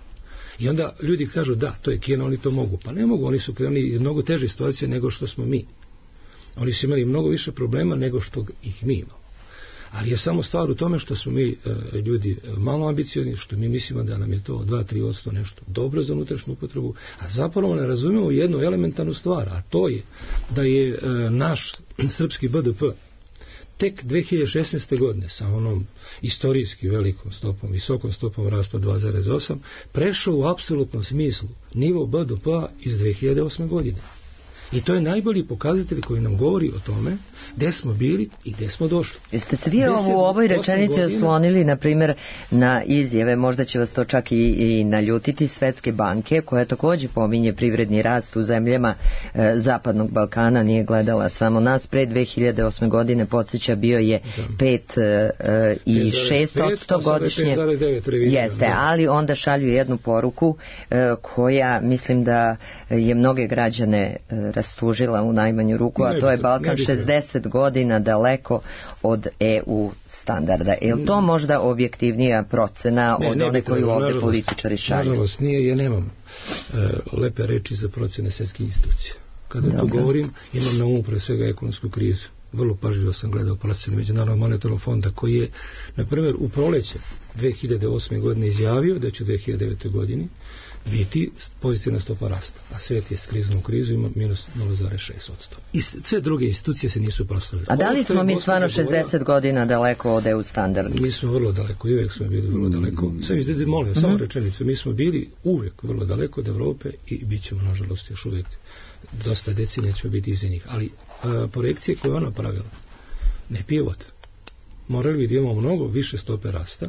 I onda ljudi kažu da, to je Kina, oni to mogu. Pa ne mogu, oni su krenuli iz mnogo teže situacije nego što smo mi. Oni su imali mnogo više problema nego što ih mi imamo. Ali je samo stvar u tome što smo mi e, ljudi malo ambiciozni, što mi mislimo da nam je to dva do tri odsto nešto dobro za unutrašnju upotrebu, a zapravo ne razumemo jednu elementarnu stvar, a to je da je e, naš srpski B D P tek dve hiljade šesnaeste. godine sa onom istorijski velikom stopom, visokom stopom rasta dva zarez osam, prešao u apsolutnom smislu nivo B D P-a iz dve hiljade osme. godine. I to je najbolji pokazatelj koji nam govori o tome gde smo bili i gde smo došli. Jeste se vi u ovoj rečenici oslonili, na primjer, na izjave, možda će vas to čak i, i naljutiti, Svetske banke, koja također pominje privredni rast u zemljama e, Zapadnog Balkana, nije gledala samo nas, pre dve hiljade osme. godine, podsjeća, bio je pet e, i šest odsto godišnje. Jeste, ali onda šalju jednu poruku e, koja, mislim da je mnoge građane e, rastužila u najmanju ruku, a to je Balkan šezdeset godina daleko od E U standarda. Je li to možda objektivnija procena ne, od ne one koju ovdje političari šalju? Nažalost nije, ja nemam e, lepe reči za procene svjetskih institucija. Kada Dobre. to govorim, imam na umu pre svega ekonomsku krizu. Vrlo pažljivo sam gledao procene Međunarodnog monetarnog fonda, koji je, na primjer, u proleće dve hiljade osme. godine izjavio da će u dve hiljade devete. godini biti pozitivna stopa rasta, a svet je s kriznom krizu ima minus nula zarez šest odsto. I sve druge institucije se nisu proslavile. A da li smo mi stvarno šezdeset godina daleko od E U standarda? Mi smo vrlo daleko, i uvijek smo bili vrlo daleko. Sam izgleda, molim, mm-hmm. samo rečenicu, mi smo bili uvijek vrlo daleko od Evrope i bit ćemo, nažalost, još uvijek dosta decenija ćemo biti iza njih. Ali a, projekcije koje ona pravila, ne pivot. Morali bi da imamo mnogo više stope rasta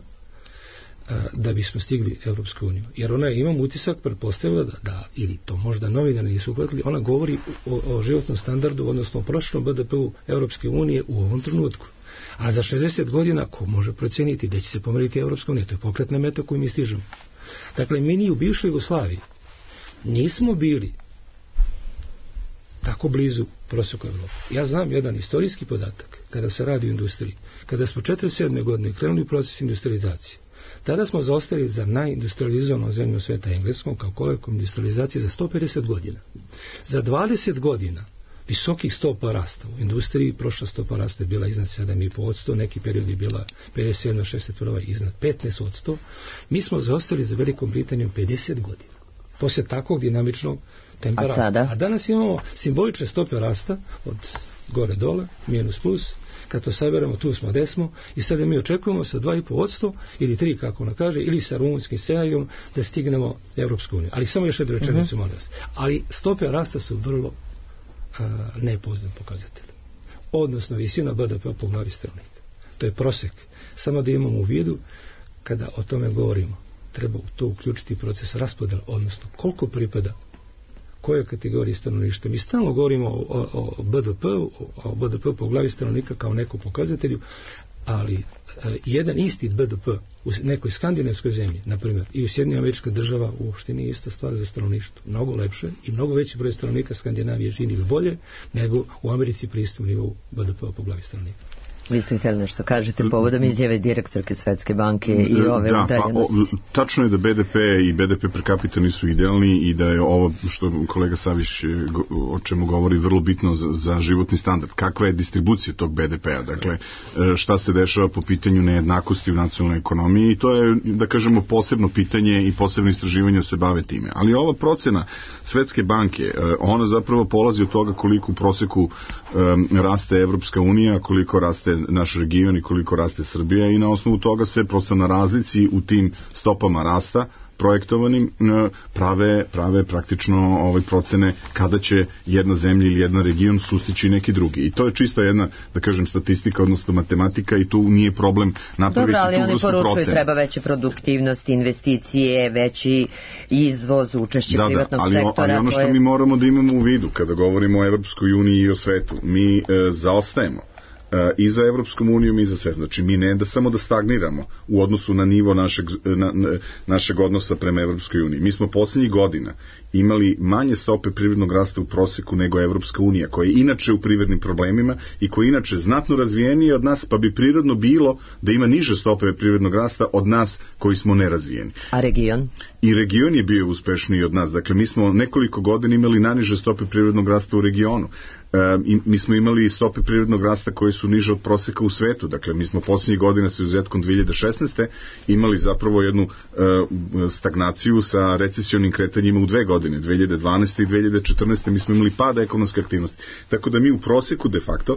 da bismo stigli Evropsku uniju. Jer ona, imam utisak, pretpostavila da, da, ili to možda novinari nisu uhvatili, ona govori o, o životnom standardu, odnosno o prosječnom B D P-u Evropske unije u ovom trenutku. A za šezdeset godina, ko može proceniti da će se pomeriti Evropska unija? To je pokretna meta koju mi stižemo. Dakle, mi ni u bivšoj Jugoslaviji nismo bili tako blizu prosjeku Evrope. Ja znam jedan istorijski podatak, kada se radi o industriji. Kada smo četrdeset sedme. godine krenuli u proces industrializacije, tada smo zaostali za najindustrializovanom zemljom sveta, Engleskom, kao kolevkom industrializacije za sto pedeset godina. Za dvadeset godina visokih stopa rasta u industriji, prošla stopa rasta je bila iznad sedam i po odsto, neki period je bila pedeset sedam šezdeset prva iznad petnaest odsto. Mi smo zaostali za Velikom Britanijom pedeset godina. Poslije takvog dinamičnog tempa a rasta. Sada? A danas imamo simbolične stope rasta od gore dole, minus plus. Kad to saberemo, tu smo gde smo, i sada mi očekujemo sa dva i po odsto ili tri, kako ona kaže, ili sa rumunskim scenarijom da stignemo Evropsku uniju. Ali samo još jednu rečenicu, uh-huh. molim vas. Ali stope rasta su vrlo uh, nepoznan pokazatelj. Odnosno visina B D P po glavi stanovnika. To je prosek. Samo da imamo u vidu, kada o tome govorimo, treba u to uključiti proces raspodela, odnosno koliko pripada koje kategorije stanovništva. Mi stalno govorimo o, o, o B D P-u, o B D P po glavi stanovnika kao nekom pokazatelju, ali e, jedan isti B D P u nekoj skandinavskoj zemlji, na primjer, i u Sjedinjenim Američkih Država uopšte nije ista stvar za stanovništvo. Mnogo lepše i mnogo veći broj stanovnika Skandinavije živi bolje nego u Americi pri istom nivou B D P-a po glavi stanovnika. Vi ste htjeli nešto kažete povodom izjave direktorke Svetske banke i ove da, udaljenosti. Pa, o, tačno je da B D P i B D P per capita nisu idealni i da je ovo što kolega Savić o čemu govori vrlo bitno za, za životni standard. Kakva je distribucija tog B D P-a? Dakle, šta se dešava po pitanju nejednakosti u nacionalnoj ekonomiji i to je, da kažemo, posebno pitanje i posebno istraživanja se bave time. Ali ova procena Svetske banke, ona zapravo polazi od toga koliko u proseku um, raste Evropska unija, koliko raste naš region i koliko raste Srbija i na osnovu toga se prosto na razlici u tim stopama rasta projektovanim prave, prave praktično ovaj procene kada će jedna zemlja ili jedan region sustići neki drugi. I to je čista jedna, da kažem, statistika, odnosno matematika i tu nije problem napraviti tu vrstu procene. Dobro, ali oni poručuju treba veće produktivnost, investicije, veći izvoz, učešće da, privatnog da, ali, sektora. Ali ono što je... mi moramo da imamo u vidu kada govorimo o Evropskoj uniji i o svetu, mi e, zaostajemo i za Evropskom unijom i za svet. Znači, mi ne da samo da stagniramo u odnosu na nivo našeg, na, na, našeg odnosa prema Evropskoj uniji. Mi smo poslednjih godina imali manje stope privrednog rasta u proseku nego Evropska unija, koja je inače u privrednim problemima i koja je inače znatno razvijenija od nas, pa bi prirodno bilo da ima niže stope privrednog rasta od nas koji smo nerazvijeni. A region? I region je bio uspešniji od nas. Dakle, mi smo nekoliko godina imali najniže stope privrednog rasta u regionu. E, i, mi smo imali stope privrednog rasta koje su niže od proseka u svetu. Dakle, mi smo posljednjih godina sa izuzetkom dve hiljade šesnaeste. imali zapravo jednu e, stagnaciju sa recesijonim kretanjima u dve godine, dve hiljade dvanaeste i dve hiljade četrnaeste. mi smo imali pada ekonomske aktivnosti. Tako da mi u proseku de facto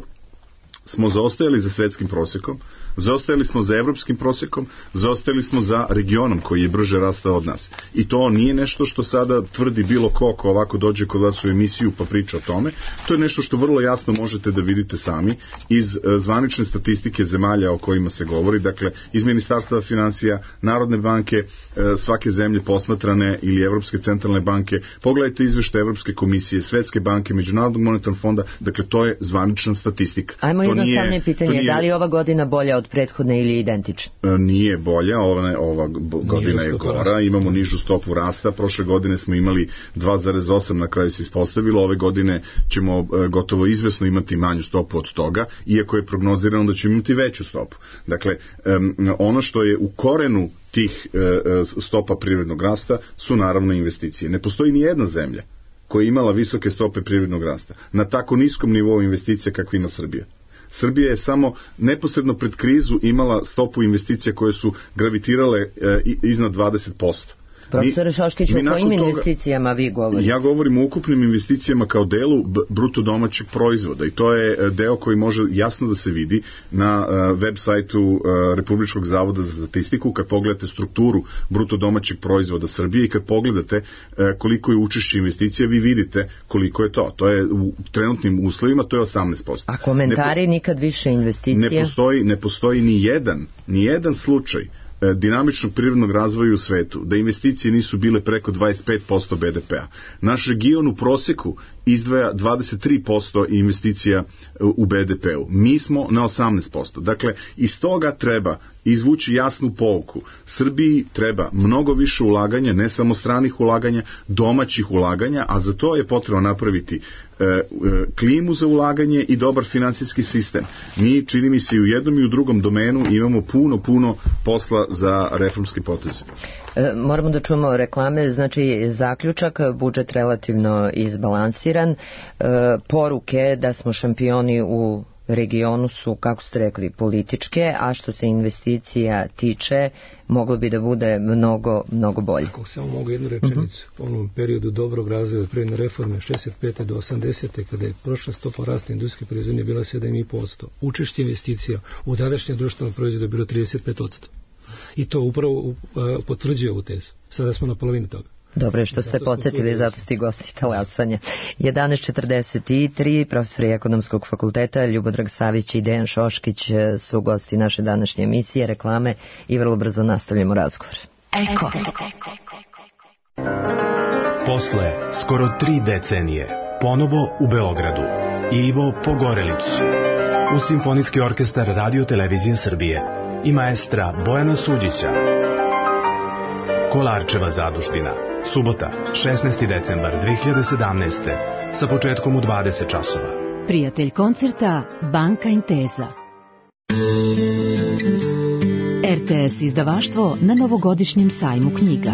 smo zaostajali za svetskim prosekom, zaostajali smo za evropskim prosekom, zaostajali smo za regionom koji je brže rastao od nas. I to nije nešto što sada tvrdi bilo ko ko ovako dođe kod vas u emisiju pa priča o tome. To je nešto što vrlo jasno možete da vidite sami iz e, zvanične statistike zemalja o kojima se govori, dakle iz Ministarstva finansija, Narodne banke, e, svake zemlje posmatrane ili Evropske centralne banke. Pogledajte izveštaje Evropske komisije, Svetske banke, Međunarodnog monetarnog fonda, dakle to je zvanična statistika. Ajmo jednostavnije pitanje, nije, da li je ova godina bolja od prethodne ili identična? Nije bolja, ova, ova godina je gora, rasta. Imamo nižu stopu rasta, prošle godine smo imali dva zarez osam, na kraju se ispostavilo, ove godine ćemo gotovo izvesno imati manju stopu od toga, iako je prognozirano da ćemo imati veću stopu. Dakle, ono što je u korenu tih stopa privrednog rasta su naravno investicije. Ne postoji ni jedna zemlja koja je imala visoke stope privrednog rasta na tako niskom nivou investicija kakva ima Srbija. Srbija je samo neposredno pred krizu imala stopu investicija koje su gravitirale e, iznad dvadeset posto. Profesor Šoškić, o kojim investicijama vi govorite? Ja govorim o ukupnim investicijama kao delu bruto domaćeg proizvoda i to je deo koji može jasno da se vidi na uh, web sajtu uh, Republičkog zavoda za statistiku. Kad pogledate strukturu bruto domaćeg proizvoda Srbije i kad pogledate uh, koliko je učešće investicija, vi vidite koliko je to. To je u trenutnim uslovima, to je osamnaest posto. A komentari ne po... nikad više investicije? Ne postoji, ne postoji ni jedan, ni jedan slučaj dinamičnog privrednog razvoja u svetu, da investicije nisu bile preko dvadeset pet posto be de pea. Naš region u proseku izdvaja dvadeset tri posto investicija u be de peu. Mi smo na osamnaest posto. Dakle, iz toga treba izvući jasnu pouku. Srbiji treba mnogo više ulaganja, ne samo stranih ulaganja, domaćih ulaganja, a za to je potrebno napraviti e, e, klimu za ulaganje i dobar finansijski sistem. Mi, čini mi se, i u jednom i u drugom domenu imamo puno, puno posla za reformske poteze. E, moramo da čujemo reklame, znači zaključak, budžet relativno izbalansiran, e, poruke da smo šampioni u regionu su, kako ste rekli, političke, a što se investicija tiče, moglo bi da bude mnogo, mnogo bolje. Ako samo mogu jednu rečenicu, uh-huh. u onom periodu dobrog razvoja privredne reforme šezdeset pete do osamdesete kada je prošla stopa rasta industrijske proizvodnje bila sedam zarez pet posto, učešće investicija u tadašnjem društvenom proizvodu je bilo trideset pet posto. I to upravo uh, potvrđuje ovu tezu. Sada smo na polovini toga. Dobro je što ste podsjetili, zato ste gosti talasanja. jedanaest četrdeset tri, profesori Ekonomskog fakulteta Ljubodrag Savić i Dejan Šoškić su gosti naše današnje emisije, reklame i vrlo brzo nastavljamo razgovor. Eko. Posle skoro tri decenije, ponovo u Beogradu, Ivo Pogorelić, uz Simfonijski orkestar Radio Televizije Srbije i maestra Bojana Suđića. Kolarčeva zadužbina. Subota, šesnaesti decembar dve hiljade sedamnaeste. sa početkom u dvadeset časova. Prijatelj koncerta Banka Intesa. R T S izdavaštvo na novogodišnjem sajmu knjiga.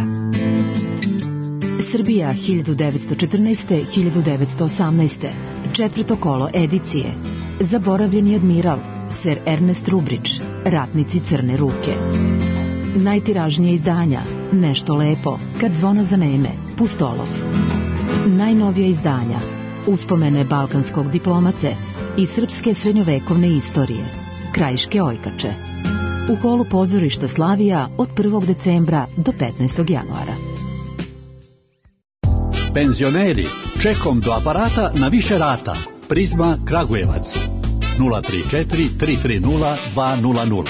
Srbija hiljadu devetsto četrnaeste do hiljadu devetsto osamnaeste. Četvrto kolo edicije. Zaboravljeni admiral, Ser Ernest Rubrić, Ratnici crne ruke. Najtiražnije izdanja, Nešto lepo, Kad zvona zaneme, Pustolov. Najnovija izdanja, Uspomene balkanskog diplomate i srpske srednjovekovne istorije, Krajiške ojkače. U holu pozorišta Slavija od prvog decembra do petnaestog januara. Penzioneri, čekom do aparata na više rata. Prizma Kragujevac. nula tri četiri tri tri nula dva nula nula.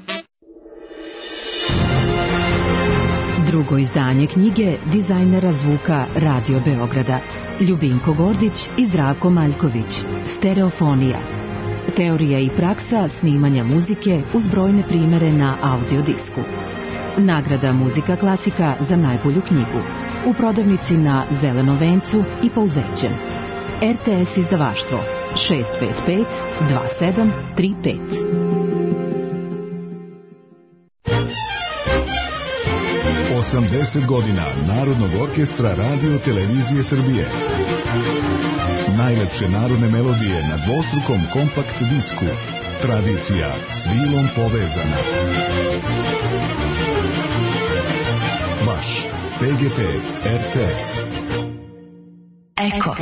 Drugo izdanje knjige dizajnera zvuka Radio Beograda Ljubinko Gordić i Zdravko Maljković. Stereofonija. Teorija i praksa snimanja muzike uz brojne primere na audiodisku. Nagrada Muzika klasika za najbolju knjigu. U prodavnici na Zelenom vencu i Pouzećem. R T S izdavaštvo šest pet pet dva sedam tri pet. osamdeset godina Narodnog orkestra Radio Televizije Srbije. Najlepše narodne melodije na dvostrukom kompakt disku. Tradicija s vilom povezana. Vaš P G P R T S. Eko.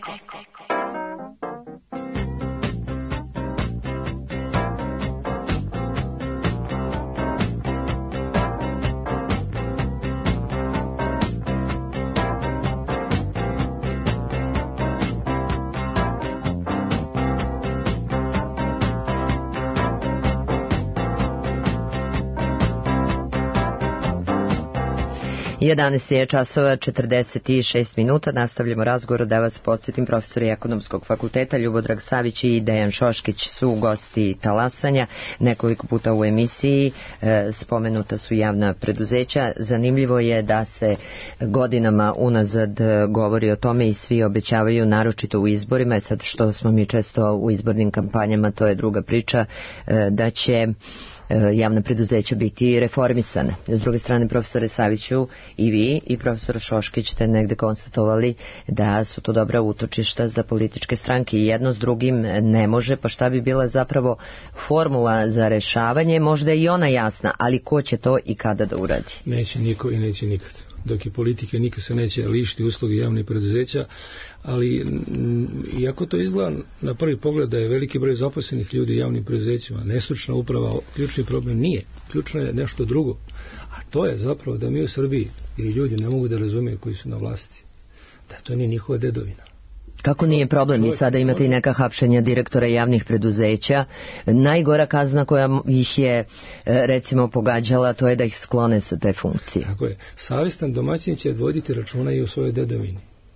jedanaest je časova četrdeset šest minuta. Nastavljamo razgovor, da vas podsjetim, profesori Ekonomskog fakulteta Ljubodrag Savić i Dejan Šoškić su gosti talasanja. Nekoliko puta u emisiji e, spomenuta su javna preduzeća. Zanimljivo je da se godinama unazad govori o tome i svi obećavaju, naročito u izborima. Sad što smo mi često u izbornim kampanjama, to je druga priča, e, da će javna preduzeća biti reformisane. S druge strane, profesore Saviću, i vi i profesor Šoškić ste negde konstatovali da su to dobra utočišta za političke stranke i jedno s drugim ne može, pa šta bi bila zapravo formula za rešavanje? Možda je i ona jasna, ali ko će to i kada da uradi? Neće niko i neće nikad. Dok je politike, niko se neće lišiti usluge javnih preduzeća, ali iako to izgleda na prvi pogled da je veliki broj zaposlenih ljudi u javnim preduzećima, nestručna uprava, ključni problem nije. Ključno je nešto drugo, a to je zapravo da mi u Srbiji ili ljudi ne mogu da razumiju koji su na vlasti, da to nije njihova dedovina. Kako nije problem? I sada imate i neka hapšenja direktora javnih preduzeća. Najgora kazna koja ih je recimo pogađala, to je da ih sklone sa te funkcije. Tako je. Savjestan domaćin će voditi računa i o svojoj dedovini.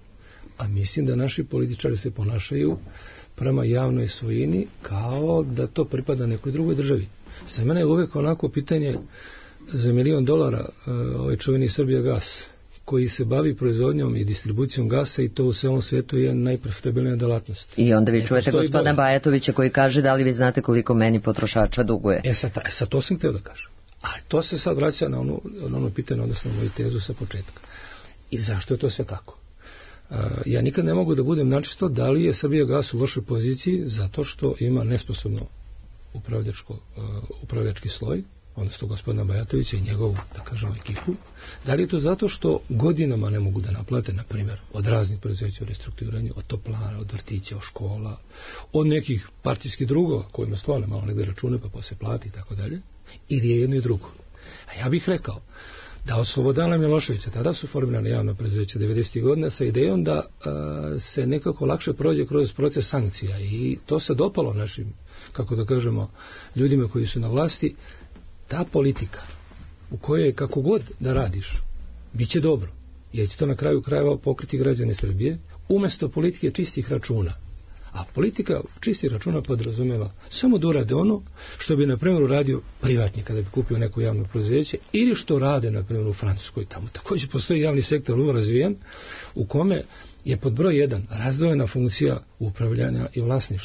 A mislim da naši političari se ponašaju prema javnoj svojini kao da to pripada nekoj drugoj državi. Za mene je uvek onako pitanje za milion dolara ovaj čuveni Srbijagas, koji se bavi proizvodnjom i distribucijom gasa, i to u celom svetu je najprofitabilnija delatnost. I onda vi čujete gospodina Bajatovića koji kaže, da li vi znate koliko meni potrošača duguje? E sad, sad to sam htio da kažem. Ali to se sad vraća na ono, na ono pitanje, odnosno moju tezu sa početka. I zašto je to sve tako? Uh, ja nikad ne mogu da budem načisto da li je Srbijagas u lošoj poziciji zato što ima nesposobno upravljačko, uh, upravljački sloj, odnosno gospodina Bajatovića i njegovu, da kažemo, ekipu. Da li je to zato što godinama ne mogu da naplate, na primjer, od raznih preduzeća u restrukturiranju, od toplana, od vrtića, od škola, od nekih partijskih drugova kojima slone malo negde račune pa posle plati i tako dalje, ili je jedno i drugo. A ja bih rekao da od Slobodana Miloševića, tada su formirane javna preduzeća devedesetih godina sa idejom da a, se nekako lakše prođe kroz proces sankcija, i to se dopalo našim, kako da kažemo, ljudima koji su na vlasti. Ta politika u kojoj kako god da radiš, bit će dobro, jer će to na kraju krajeva pokriti građane Srbije, umjesto politike čistih računa. A politika čistih računa podrazumeva samo da urade ono što bi, na primjer, uradio privatnik kada bi kupio neko javno preduzeće, ili što rade, na primjer, u Francuskoj. Tamo također postoji javni sektor vrlo razvijen, u kome je pod broj jedan razdvojena funkcija upravljanja i vlasništva.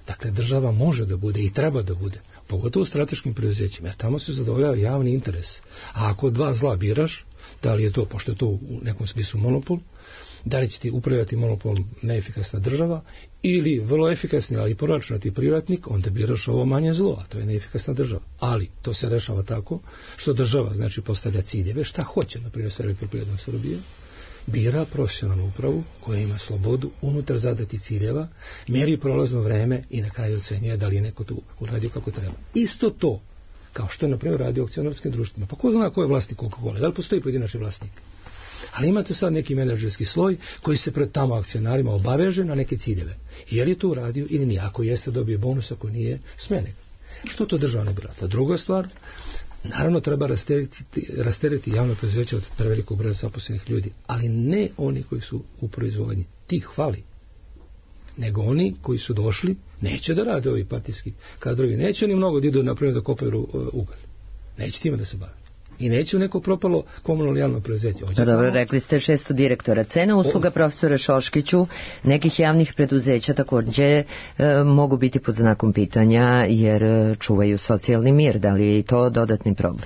Dakle, država može da bude i treba da bude, pogotovo u strateškim preduzećima, jer tamo se zadovoljava javni interes. A ako dva zla biraš, da li je to, pošto je to u nekom smislu monopol, da li će ti upravljati monopolom neefikasna država ili vrlo efikasni, ali i poračunati privatnik, onda biraš ovo manje zlo, a to je neefikasna država. Ali to se rešava tako što država, znači, postavlja ciljeve, šta hoće, na primjer sa Elektroprivredom Srbije, bira profesionalnu upravu koja ima slobodu unutar zadati ciljeva, meri prolazno vreme i na kraju ocenjuje da li je neko tu uradio kako treba. Isto to, kao što je na primjer radio akcionarskim društvima. Pa ko zna ko je vlasnik Coca-Cola? Da li postoji pojedinačni vlasnik? Ali imate sad neki menadžerski sloj koji se pred tamo akcionarima obaveže na neke ciljeve. Je li to uradio ili nije? Ako jeste, dobije bonus, ako nije, smene. Što to država ne brata? Druga stvar, naravno treba rastereti, rastereti javno preduzeće od prevelikog broja zaposlenih ljudi, ali ne oni koji su u proizvodnji. Tih hvali. Nego oni koji su došli, neće da rade ovi partijski kadrovi, neće oni mnogo da idu, na primjer, da kopaju ugalj. Neće time da se bave. I neće u neko propalo komunalno javno preduzeće. Pa dobro, rekli ste šesto direktora. Cena usluga, profesore Šoškiću, nekih javnih preduzeća također e, mogu biti pod znakom pitanja jer e, čuvaju socijalni mir. Da li je i to dodatni problem?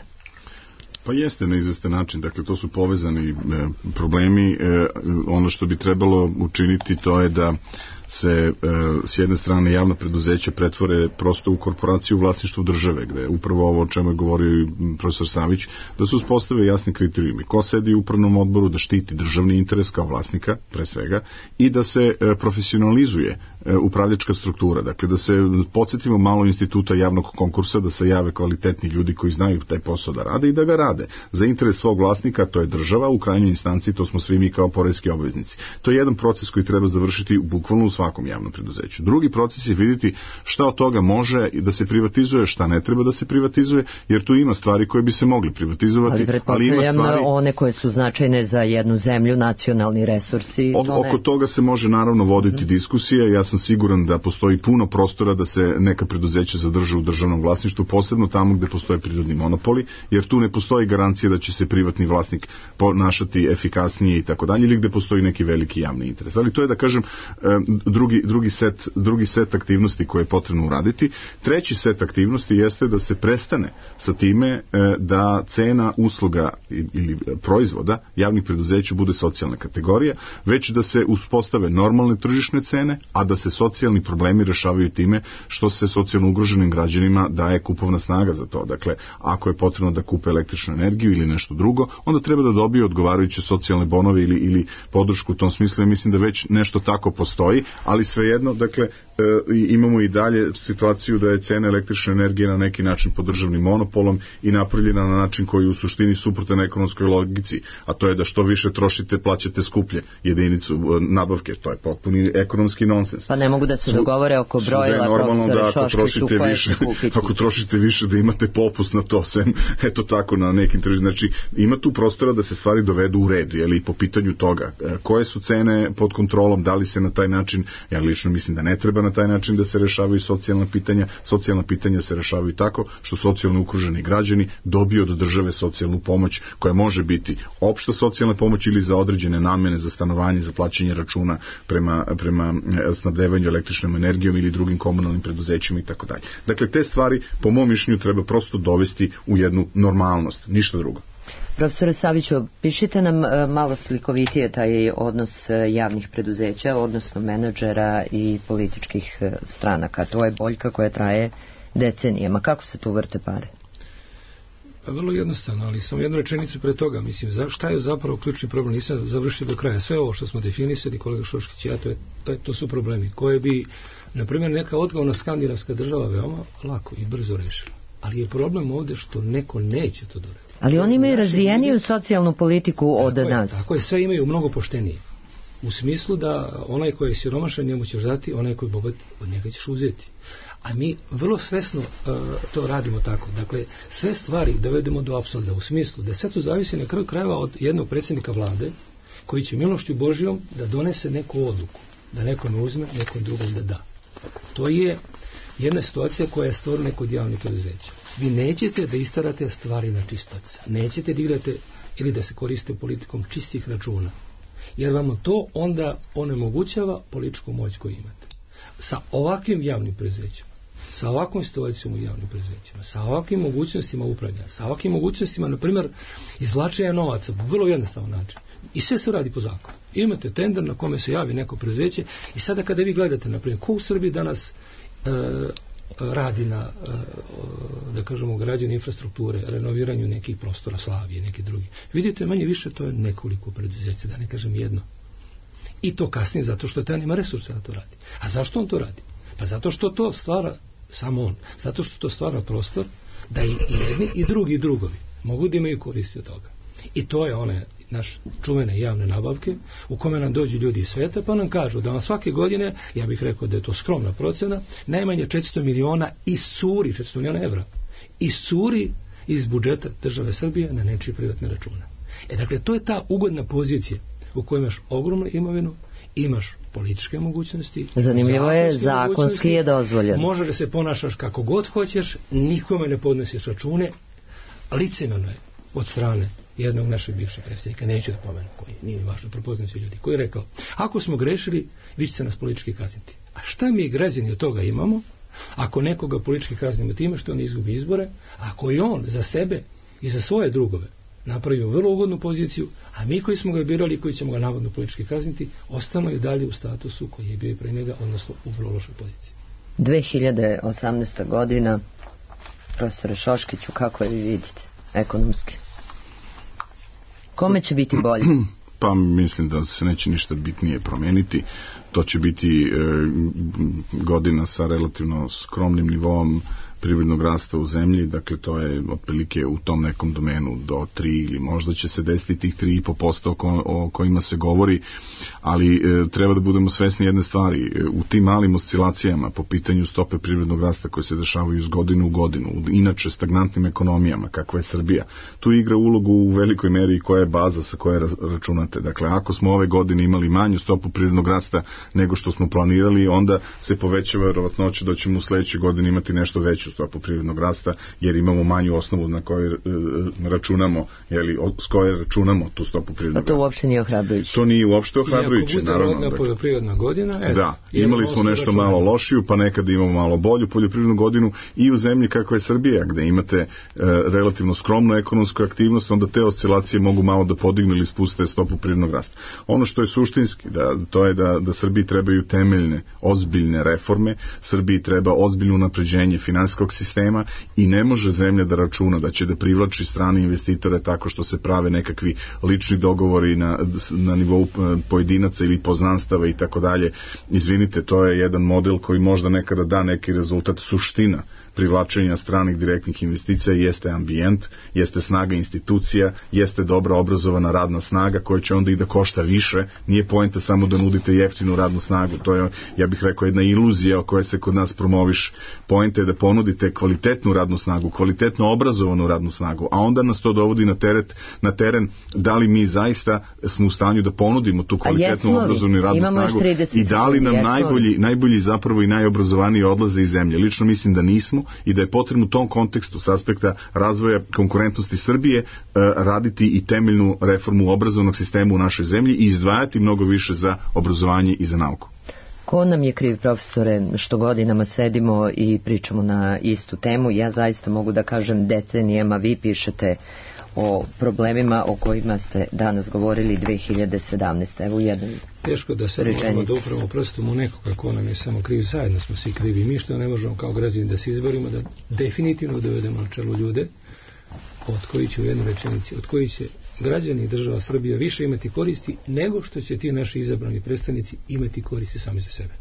Pa jeste na izvestan način, dakle to su povezani e, problemi. E, ono što bi trebalo učiniti to je da se e, s jedne strane javna preduzeća pretvore prosto u korporaciju u vlasništvu države, gde upravo ovo o čemu je govorio i profesor Savić, da se uspostave jasni kriterijumi. Ko sedi u upravnom odboru da štiti državni interes kao vlasnika, pre svega, i da se e, profesionalizuje e, upravljačka struktura. Dakle, da se podsjetimo malo instituta javnog konkursa, da se jave kvalitetni ljudi koji znaju taj posao da rade i da ga rade. Za interes svog vlasnika, to je država, u krajnjoj instanci to smo svi mi kao poreski obveznici. To je jedan proces koji treba završiti bukvalno u svakom javnom preduzeću. Drugi proces je vidjeti šta od toga može da se privatizuje, šta ne treba da se privatizuje, jer tu ima stvari koje bi se mogli privatizovati, ali, ali ima stvari... one koje su značajne za jednu zemlju, nacionalni resursi... Od, to oko toga se može naravno voditi mm. diskusija. Ja sam siguran da postoji puno prostora da se neka preduzeća zadrže u državnom vlasništvu, posebno tamo gde postoje prirodni monopoli, jer tu ne postoji garancija da će se privatni vlasnik ponašati efikasnije i tako dalje, ili gde postoji neki veliki javni interes. Ali to je, da kažem, drugi, drugi, set, drugi set aktivnosti koje je potrebno uraditi. Treći set aktivnosti jeste da se prestane sa time da cena usluga ili proizvoda javnih preduzeća bude socijalna kategorija, već da se uspostave normalne tržišne cene, a da se socijalni problemi rešavaju time što se socijalno ugroženim građanima daje kupovna snaga za to. Dakle, ako je potrebno da kupe električnu energiju ili nešto drugo, onda treba da dobije odgovarajuće socijalne bonove ili, ili podršku u tom smislu. Ja mislim da već nešto tako postoji, ali svejedno, dakle, e, imamo i dalje situaciju da je cena električne energije na neki način pod državnim monopolom i napravljena na način koji je u suštini suprotan ekonomskoj logici, a to je da što više trošite, plaćate skuplje jedinicu nabavke. To je potpuni ekonomski nonsens. Pa ne mogu da se dogovore oko brojila, normalno da ako trošite više, ako trošite više da imate popust na to, sem eto tako na nekim tržištima. Znači, ima tu prostora da se stvari dovedu u red, jeli, po pitanju toga koje su cene pod kontrolom, da li se na taj način, ja lično mislim da ne treba na taj način da se rešavaju socijalna pitanja. Socijalna pitanja se rešavaju tako što socijalno ugroženi građani dobiju od države socijalnu pomoć koja može biti opšta socijalna pomoć ili za određene namene, za stanovanje, za plaćanje računa prema, prema snabdevanju električnom energijom ili drugim komunalnim preduzećima i tako dalje. Dakle, te stvari po mom mišljenju treba prosto dovesti u jednu normalnost, ništa drugo. Profesore Saviću, pišite nam malo slikovitije taj odnos javnih preduzeća, odnosno menadžera i političkih stranaka. To je boljka koja traje decenijama. Kako se tu vrte pare? Pa vrlo jednostavno, ali samo jednu rečenicu pre toga. Mislim, za, šta je zapravo ključni problem? Nisam završio do kraja. Sve ovo što smo definisali, kolega Šoškić, ja, to, je, to, je, to su problemi koje bi, na primjer, neka odgovorna skandinavska država veoma lako i brzo rešila. Ali je problem ovde što neko neće to doraditi. Ali oni imaju razvijeniju socijalnu politiku od tako nas. Je, tako je, sve imaju mnogo poštenije. U smislu da onaj koji je siromašan njemu ćeš dati, onaj koji je bogat od njega ćeš uzeti. A mi vrlo svesno uh, to radimo tako. Dakle, sve stvari dovedemo do apsurda u smislu da sve to zavisi na kraju krajeva od jednog predsjednika vlade koji će milošću Božjom da donese neku odluku. Da nekome uzme, nekom drugom da da. To je jedna situacija koja je stvorena kod javnih preduzeća. Vi nećete da istarate stvari na čistac. Nećete da igrate ili da se koriste politikom čistih računa. Jer vam to onda onemogućava političku moć koju imate. sa ovakvim javnim preduzećima, sa ovakvom situacijom u javnim preduzećima, sa ovakvim mogućnostima upravljanja, sa ovakvim mogućnostima, na primjer, izvlačenja novaca, po vrlo jednostavan način. I sve se radi po zakonu. Imate tender na kome se javi neko preduzeće i sada kada vi gledate, na primjer, ko u Srbiji danas e, radi na, e, da kažemo, građenju infrastrukture, renoviranju nekih prostora, Slavije, neki drugi. Vidite, manje više to je nekoliko preduzeća, da ne kažem jedno. I to kasnije zato što taj nema resursa da to radi. A zašto on to radi? Pa zato što to stvara samo on. Zato što to stvara prostor da i jedni i drugi i drugovi mogu da imaju koristi od toga. I to je one naš čuvene javne nabavke u kome nam dođu ljudi iz sveta pa nam kažu da vam svake godine, ja bih rekao da je to skromna procena, najmanje četiristo miliona iscuri, četiristo miliona evra, iscuri iz budžeta države Srbije na nečije privatne račune. E dakle, to je ta ugodna pozicija u kojoj imaš ogromnu imovinu, imaš političke mogućnosti. Zanimljivo je, zakonski je dozvoljeno. Možeš da se ponašaš kako god hoćeš, nikome ne podnosiš račune, licemerno je od strane jednog našeg bivšeg predsjednika, neću da pomenem koji, nije važno, prepoznaju se ljudi, koji je rekao, ako smo grešili, vi ćete nas politički kazniti. A šta mi građani od toga imamo, ako nekoga politički kaznimo time što on izgubi izbore, ako i on za sebe i za svoje drugove napravio vrlo ugodnu poziciju, a mi koji smo ga birali i koji ćemo ga navodno politički kazniti, ostanu i dalje u statusu koji je bio pre njega, odnosno u vrlo lošoj poziciji. dve hiljade osamnaesta godina, profesore Šoškiću, kako je vi vidite ekonomski? Kome će biti bolje? Pa mislim da se neće ništa bitnije promeniti. To će biti e, godina sa relativno skromnim nivoom privrednog rasta u zemlji, dakle to je otprilike u tom nekom domenu do tri ili možda će se desiti tih tri i po posto o, ko, o kojima se govori, ali e, treba da budemo svesni jedne stvari. E, u tim malim oscilacijama po pitanju stope privrednog rasta koje se dešavaju iz godinu u godinu, inače stagnantnim ekonomijama kakva je Srbija, tu igra ulogu u velikoj meri koja je baza sa koje računate. Dakle, ako smo ove godine imali manju stopu privrednog rasta nego što smo planirali, onda se povećava verovatnoća da ćemo u sledećoj godini imati nešto veću stopu privrednog rasta, jer imamo manju osnovu na kojoj e, računamo, jeli, s koje računamo tu stopu privrednog rasta. A to uopšte nije ohrabrujuće. To nije uopšte ohrabrujuće, naravno. I ako bude rodna poljoprivredna godina, et, da, imali smo nešto računamo. malo lošiju, pa nekad imamo malo bolju poljoprivrednu godinu i u zemlji kakva je Srbija, gde imate e, relativno skromnu ekonomsku aktivnost, onda te oscilacije mogu malo da podignu ili spuste stopu privrednog rasta. Ono što je suštinski, da, to je da, da Srbiji trebaju temeljne, ozbiljne reforme, Srbiji treba ozbiljno unapređenje finansijskog sistema i ne može zemlja da računa da će da privlači strane investitore tako što se prave nekakvi lični dogovori na, na nivou pojedinaca ili poznanstava i tako dalje. Izvinite, to je jedan model koji možda nekada da neki rezultat. Suština privlačenja stranih direktnih investicija jeste ambijent, jeste snaga institucija, jeste dobra obrazovana radna snaga koja će onda i da košta više. Nije poenta samo da nudite jeftinu radnu snagu, to je, ja bih rekao, jedna iluzija o kojoj se kod nas promoviš. Poenta je da ponudite kvalitetnu radnu snagu, kvalitetno obrazovanu radnu snagu, a onda nas to dovodi na teret, na teren da li mi zaista smo u stanju da ponudimo tu kvalitetnu obrazovanu radnu snagu i da li nam najbolji, najbolji zapravo i najobrazovaniji odlaze iz zemlje. Lično mislim da nismo i da je potrebno u tom kontekstu s aspekta razvoja konkurentnosti Srbije raditi i temeljnu reformu obrazovnog sistema u našoj zemlji i izdvajati mnogo više za obrazovanje i za nauku. Ko nam je kriv, profesore, što godinama sedimo i pričamo na istu temu? Ja zaista mogu da kažem decenijama, vi pišete o problemima o kojima ste danas govorili dve hiljade sedamnaeste. Evo jednoj teško da se možemo da upravo prstom u nekoga ko nam je samo kriv, zajedno smo svi krivi. Mi što ne možemo kao građani da se izborimo, da definitivno dovedemo na čelu ljude od koji će u jednoj rečenici, od koji će građani i država Srbija više imati koristi nego što će ti naši izabrani predstavnici imati koristi sami za sebe.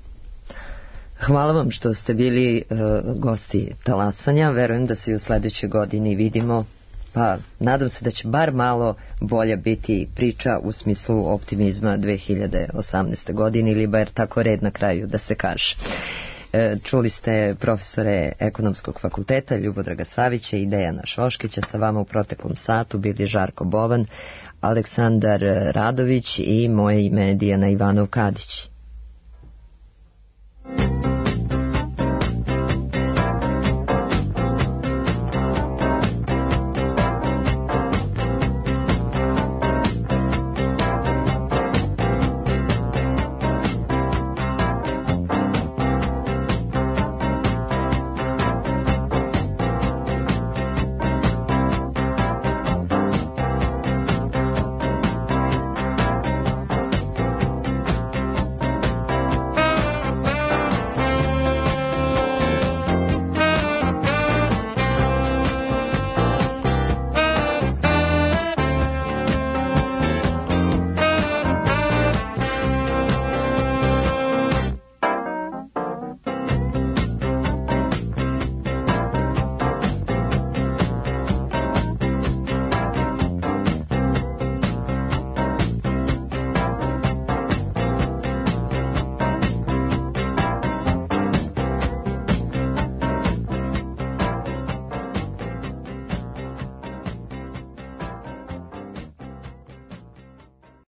Hvala vam što ste bili uh, gosti Talasanja. Verujem da se i u sledećoj godini vidimo. Pa nadam se da će bar malo bolja biti priča u smislu optimizma dve hiljade osamnaeste godine ili bar tako red na kraju da se kaže. Čuli ste profesore Ekonomskog fakulteta Ljubodraga Savića i Dejana Šoškića. Sa vama u proteklom satu bili Žarko Bovan, Aleksandar Radović i moje ime je Dijana Ivanov Kadić.